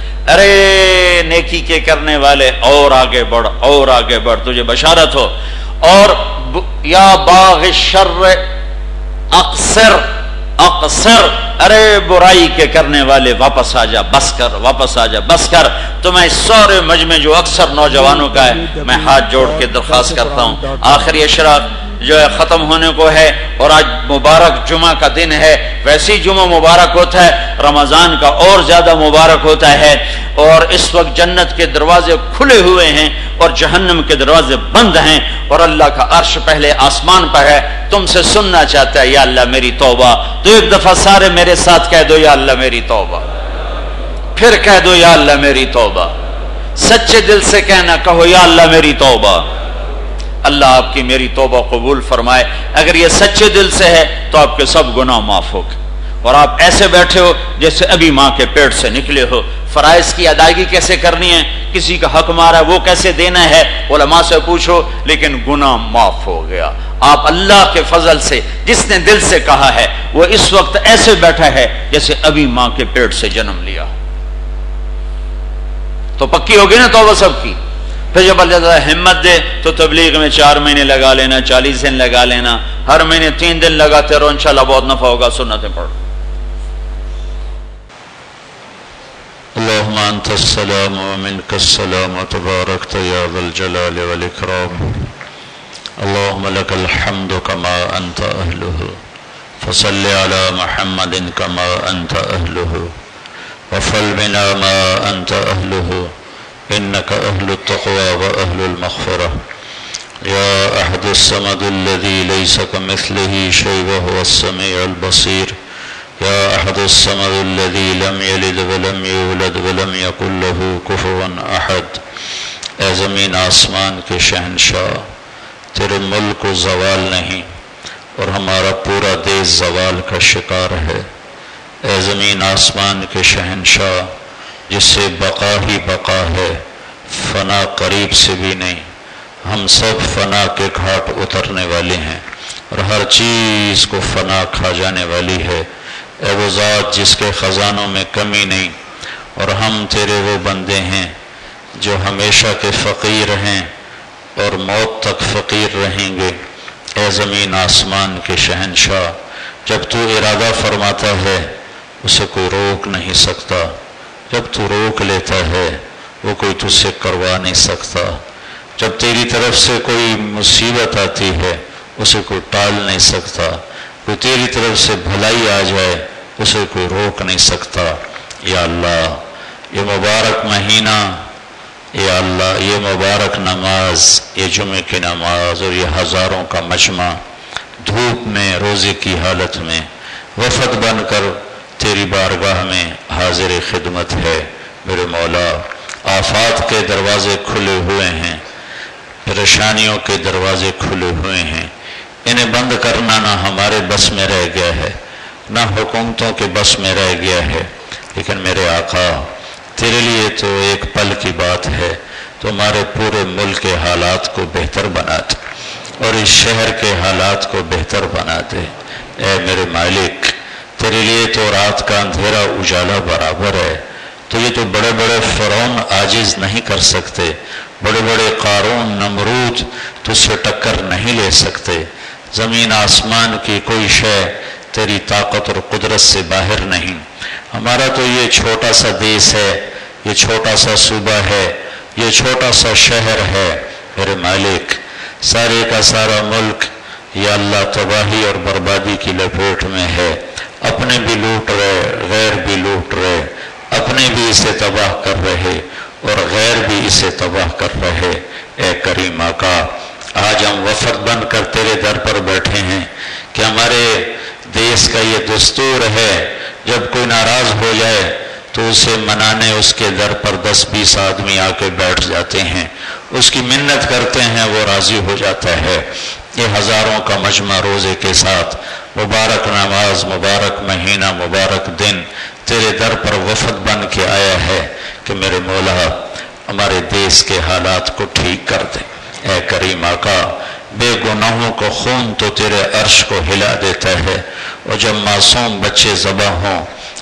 ارے نیکی کے کرنے والے اور آگے بڑھ، اور آگے بڑھ، تجھے بشارت ہو، اور یا باغ الشر اقصر اقصر، ارے برائی کے کرنے والے واپس آ جا، بس کر، واپس آ جا، بس کر۔ تو میں اس سارے مجمع جو اکثر نوجوانوں کا ہے، میں ہاتھ جوڑ کے درخواست کرتا ہوں، آخری اشراق جو ہے ختم ہونے کو ہے، اور آج مبارک جمعہ کا دن ہے، ویسے ہی جمعہ مبارک ہوتا ہے، رمضان کا اور زیادہ مبارک ہوتا ہے، اور اس وقت جنت کے دروازے کھلے ہوئے ہیں اور جہنم کے دروازے بند ہیں، اور اللہ کا عرش پہلے آسمان پر ہے، تم سے سننا چاہتا ہے یا اللہ میری توبہ۔ تو ایک دفعہ سارے میرے ساتھ کہہ دو یا اللہ میری توبہ، پھر کہہ دو یا اللہ میری توبہ، سچے دل سے کہنا، کہو یا اللہ میری توبہ۔ اللہ آپ کی میری توبہ قبول فرمائے۔ اگر یہ سچے دل سے ہے تو آپ کے سب گناہ معاف ہو گئے، اور آپ ایسے بیٹھے ہو جیسے ابھی ماں کے پیٹ سے نکلے ہو۔ فرائض کی ادائیگی کیسے کرنی ہے، کسی کا حق مارا وہ کیسے دینا ہے، علماء سے پوچھو، لیکن گناہ معاف ہو گیا۔ آپ اللہ کے فضل سے، جس نے دل سے کہا ہے، وہ اس وقت ایسے بیٹھا ہے جیسے ابھی ماں کے پیٹ سے جنم لیا۔ تو پکی ہوگی نا توبہ سب کی۔ پھر جب اللہ تعالیٰ ہمت دے تو تبلیغ میں چار مہینے لگا لینا، چالیس دن لگا لینا، ہر مہینے تین دن لگاتے رہو، انشاءاللہ بہت نفع ہوگا۔ سنتیں پڑھو۔
اللهم انت السلام ومنك السلام وتباركت يا ذا الجلال والاكرام، اللهم لك الحمد كما انت اهله، فصل على محمد كما انت اهله، وفل بنا ما انت اهله، انك اهل التقوى واهل المغفرة، يا احد الصمد الذي ليس كمثله شيء وهو السميع البصير، يا احد الصمد الذي لم يلد ولم يولد ولم يكن له كفوا احد۔ اے زمین آسمان کے شہنشاہ، تیرے ملک و زوال نہیں، اور ہمارا پورا دیش زوال کا شکار ہے۔ اے زمین آسمان کے شہنشاہ، جس سے بقا ہی بقا ہے، فنا قریب سے بھی نہیں، ہم سب فنا کے گھاٹ اترنے والے ہیں، اور ہر چیز کو فنا کھا جانے والی ہے۔ اے وہ ذات جس کے خزانوں میں کمی نہیں، اور ہم تیرے وہ بندے ہیں جو ہمیشہ کے فقیر ہیں اور موت تک فقیر رہیں گے۔ اے زمین آسمان کے شہنشاہ، جب تو ارادہ فرماتا ہے اسے کوئی روک نہیں سکتا، جب تو روک لیتا ہے وہ کوئی تجھ سے کروا نہیں سکتا، جب تیری طرف سے کوئی مصیبت آتی ہے اسے کوئی ٹال نہیں سکتا، کوئی تیری طرف سے بھلائی آ جائے اسے کوئی روک نہیں سکتا۔ یا اللہ یہ مبارک مہینہ، یا اللہ یہ مبارک نماز، یہ جمعے کی نماز اور یہ ہزاروں کا مجمع دھوپ میں روزے کی حالت میں وفد بن کر تیری بارگاہ میں حاضر خدمت ہے۔ میرے مولا، آفات کے دروازے کھلے ہوئے ہیں، پریشانیوں کے دروازے کھلے ہوئے ہیں، انہیں بند کرنا نہ ہمارے بس میں رہ گیا ہے، نہ حکومتوں کے بس میں رہ گیا ہے، لیکن میرے آقا تیرے لیے تو ایک پل کی بات ہے، تو ہمارے پورے ملک کے حالات کو بہتر بنا دے اور اس شہر کے حالات کو بہتر بنا دے۔ اے میرے مالک، تیرے لیے تو رات کا اندھیرا اجالا برابر ہے، تو یہ تو بڑے بڑے فرعون عاجز نہیں کر سکتے، بڑے بڑے قارون نمرود تو اس سے ٹکر نہیں لے سکتے۔ زمین آسمان کی کوئی شے تیری طاقت اور قدرت سے باہر نہیں۔ ہمارا تو یہ چھوٹا سا دیس ہے، یہ چھوٹا سا صوبہ ہے، یہ چھوٹا سا شہر ہے، میرے مالک سارے کا سارا ملک یا اللہ تباہی اور بربادی کی لپیٹ میں ہے، اپنے بھی لوٹ رہے، غیر بھی لوٹ رہے، اپنے بھی اسے تباہ کر رہے اور غیر بھی اسے تباہ کر رہے۔ اے کریم آقا، آج ہم وفد بن کر تیرے در پر بیٹھے ہیں کہ ہمارے دیس کا یہ دستور ہے، جب کوئی ناراض ہو جائے تو اسے منانے اس کے در پر دس بیس آدمی آ کے بیٹھ جاتے ہیں، اس کی منت کرتے ہیں، وہ راضی ہو جاتا ہے۔ یہ ہزاروں کا مجمع روزے کے ساتھ مبارک نماز، مبارک مہینہ، مبارک دن تیرے در پر وفد بن کے آیا ہے کہ میرے مولا ہمارے دیس کے حالات کو ٹھیک کر دے۔ اے کریم آقا، بے گناہوں کو خون تو تیرے عرش کو ہلا دیتا ہے، اور جب معصوم بچے ذبح ہوں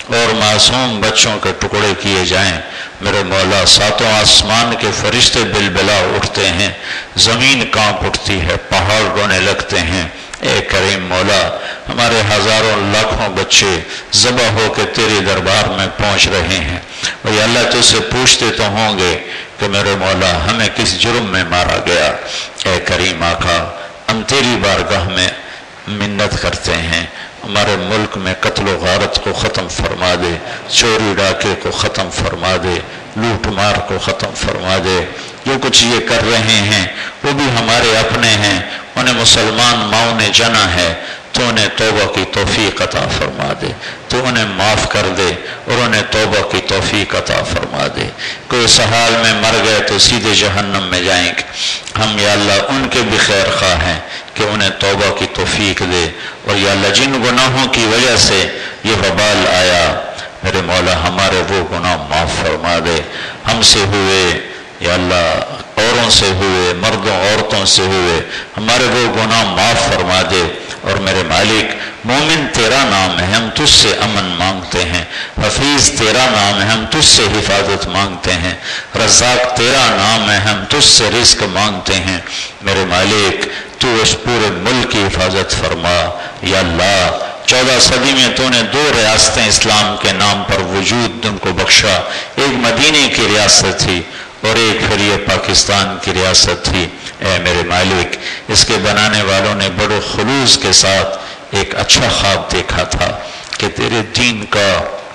اور معصوم بچوں کے ٹکڑے کیے جائیں۔ میرے مولا ساتوں آسمان کے فرشتے بلبلا اٹھتے ہیں، زمین کانپ اٹھتی ہے، پہاڑ رونے لگتے ہیں۔ اے کریم مولا ہمارے ہزاروں لاکھوں بچے ذبح ہو کے تیرے دربار میں پہنچ رہے ہیں، اور یا اللہ تجھ سے پوچھتے تو ہوں گے کہ میرے مولا ہمیں کس جرم میں مارا گیا۔ اے کریم آقا ہم تیری بارگاہ میں منت کرتے ہیں، ہمارے ملک میں قتل و غارت کو ختم فرما دے، چوری ڈاکے کو ختم فرما دے، لوٹ مار کو ختم فرما دے۔ جو کچھ یہ کر رہے ہیں وہ بھی ہمارے اپنے ہیں، انہیں مسلمان ماؤں نے جنا ہے، تو انہیں توبہ کی توفیق عطا فرما دے، تو انہیں معاف کر دے اور انہیں توبہ کی توفیق عطا فرما دے۔ کوئی اس حال میں مر گئے تو سیدھے جہنم میں جائیں گے، ہم یا اللہ ان کے بھی خیر خواہ ہیں کہ انہیں توبہ کی توفیق دے، اور یا اللہ جن گناہوں کی وجہ سے یہ وبال آیا میرے مولا ہمارے وہ گناہ معاف فرما دے، ہم سے ہوئے یا اللہ اوروں سے ہوئے، مردوں عورتوں سے ہوئے، ہمارے وہ گناہ معاف فرما دے۔ اور میرے مالک مومن تیرا نام ہے، ہم تجھ سے امن مانگتے ہیں، حفیظ تیرا نام ہے، ہم تجھ سے حفاظت مانگتے ہیں، رزاق تیرا نام ہے، ہم تجھ سے رزق مانگتے ہیں۔ میرے مالک تو اس پورے ملک کی حفاظت فرما یا اللہ۔ چودہ صدی میں تو نے دو ریاستیں اسلام کے نام پر وجود ان کو بخشا، ایک مدینے کی ریاست تھی اور ایک پھر یہ پاکستان کی ریاست تھی۔ اے میرے مالک اس کے بنانے والوں نے بڑے خلوص کے ساتھ ایک اچھا خواب دیکھا تھا کہ تیرے دین کا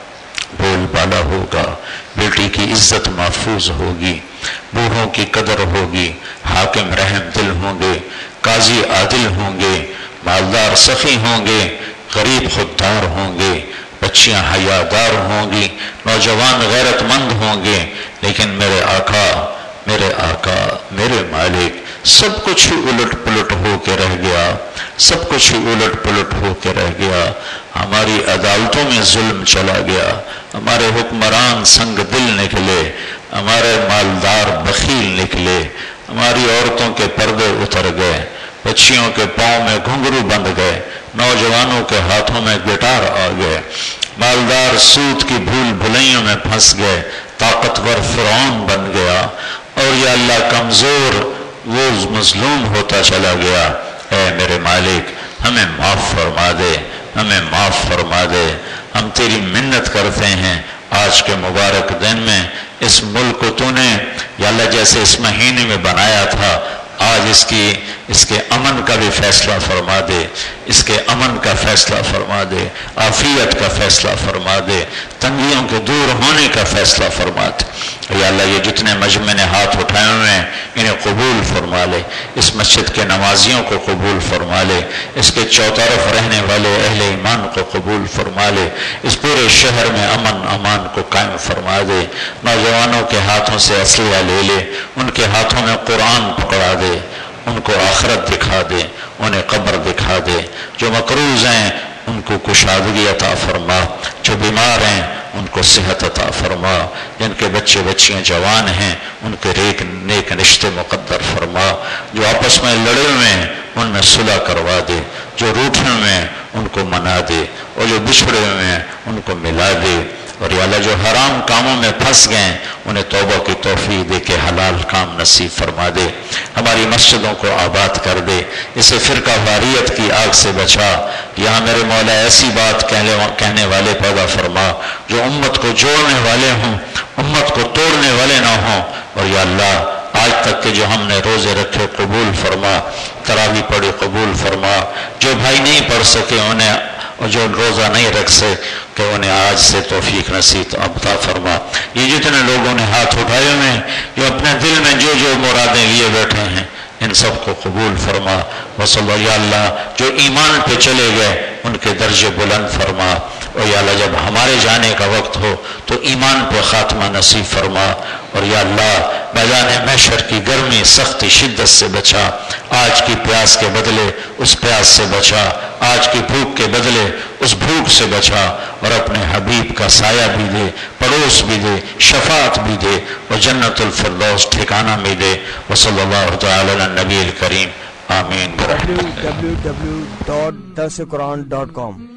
بول بالا ہوگا، بیٹی کی عزت محفوظ ہوگی، بوڑھوں کی قدر ہوگی، حاکم رحم دل ہوں گے، قاضی عادل ہوں گے، مالدار سخی ہوں گے، غریب خوددار ہوں گے، بچیاں حیادار ہوں گی، نوجوان غیرت مند ہوں گے۔ لیکن میرے آقا میرے آقا میرے مالک سب کچھ ہی الٹ پلٹ ہو کے رہ گیا، سب کچھ ہی الٹ پلٹ ہو کے رہ گیا۔ ہماری عدالتوں میں ظلم چلا گیا، ہمارے حکمران سنگ دل نکلے، ہمارے مالدار بخیل نکلے، ہماری عورتوں کے پردے اتر گئے، بچیوں کے پاؤں میں گھنگرو بند گئے، نوجوانوں کے ہاتھوں میں گٹار آ گئے، مالدار سود کی بھول بھلائیوں میں پھنس گئے، طاقتور فرعون بن گیا، اور یا اللہ کمزور وہ مظلوم ہوتا چلا گیا۔ اے میرے مالک ہمیں معاف فرما دے، ہمیں معاف فرما دے۔ ہم تیری منت کرتے ہیں آج کے مبارک دن میں اس ملک کو تو نے یا اللہ جیسے اس مہینے میں بنایا تھا، آج اس کی اس کے امن کا بھی فیصلہ فرما دے، اس کے امن کا فیصلہ فرما دے، عافیت کا فیصلہ فرما دے، تنگیوں کے دور ہونے کا فیصلہ فرما دے۔ یا اللہ یہ جتنے مجمع نے ہاتھ اٹھائے ہوئے ہیں انہیں قبول فرما لے، اس مسجد کے نمازیوں کو قبول فرما لے، اس کے چوطرف رہنے والے اہل ایمان کو قبول فرما لے، اس پورے شہر میں امن امان کو قائم فرما دے۔ نوجوانوں کے ہاتھوں سے اسلحہ لے لے، ان کے ہاتھوں میں قرآن پکڑا دے، ان کو آخرت دکھا دے، انہیں قبر دکھا دے، جو مقروض ہیں ان کو کشادگی عطا فرما، جو بیمار ہیں ان کو صحت عطا فرما، جن کے بچے بچیاں جوان ہیں ان کے نیک نیک رشتے مقدر فرما، جو آپس میں لڑے ہوئے ہیں ان میں صلح کروا دے، جو روٹھے ہوئے ہیں ان کو منا دے، اور جو بچھڑے ہوئے ہیں ان کو ملا دے، اور یا اللہ جو حرام کاموں میں پھنس گئے ہیں انہیں توبہ کی توفیق دے کے حلال کام نصیب فرما دے۔ ہماری مسجدوں کو آباد کر دے، اسے فرقہ واریت کی آگ سے بچا۔ یہاں میرے مولا ایسی بات کہنے والے پیدا فرما جو امت کو جوڑنے والے ہوں، امت کو توڑنے والے نہ ہوں، اور یا اللہ آج تک کے جو ہم نے روزے رکھے قبول فرما، تراویح پڑھی قبول فرما، جو بھائی نہیں پڑھ سکے انہیں اور جو روزہ نہیں رکھ سکے کہ انہیں آج سے توفیق نصیب عطا فرما۔ یہ جتنے لوگوں نے ہاتھ اٹھائے ہوئے ہیں جو اپنے دل میں جو جو مرادیں لیے بیٹھے ہیں ان سب کو قبول فرما۔ وصلی اللہ اللہ جو ایمان پہ چلے گئے ان کے درجے بلند فرما، اور یا اللہ جب ہمارے جانے کا وقت ہو تو ایمان پہ خاتمہ نصیب فرما، اور یا اللہ میدان محشر کی گرمی سختی شدت سے بچا، آج کی پیاس کے بدلے اس پیاس سے بچا، آج کی بھوک کے بدلے اس بھوک سے بچا، اور اپنے حبیب کا سایہ بھی دے، پڑوس بھی دے، شفاعت بھی دے، اور جنت الفردوس ٹھکانہ بھی دے۔ وصلی اللہ تعالی علی النبی الکریم آمین۔
ڈبلیو ڈبلیو ڈبلیو ڈاٹ درس قرآن ڈاٹ کام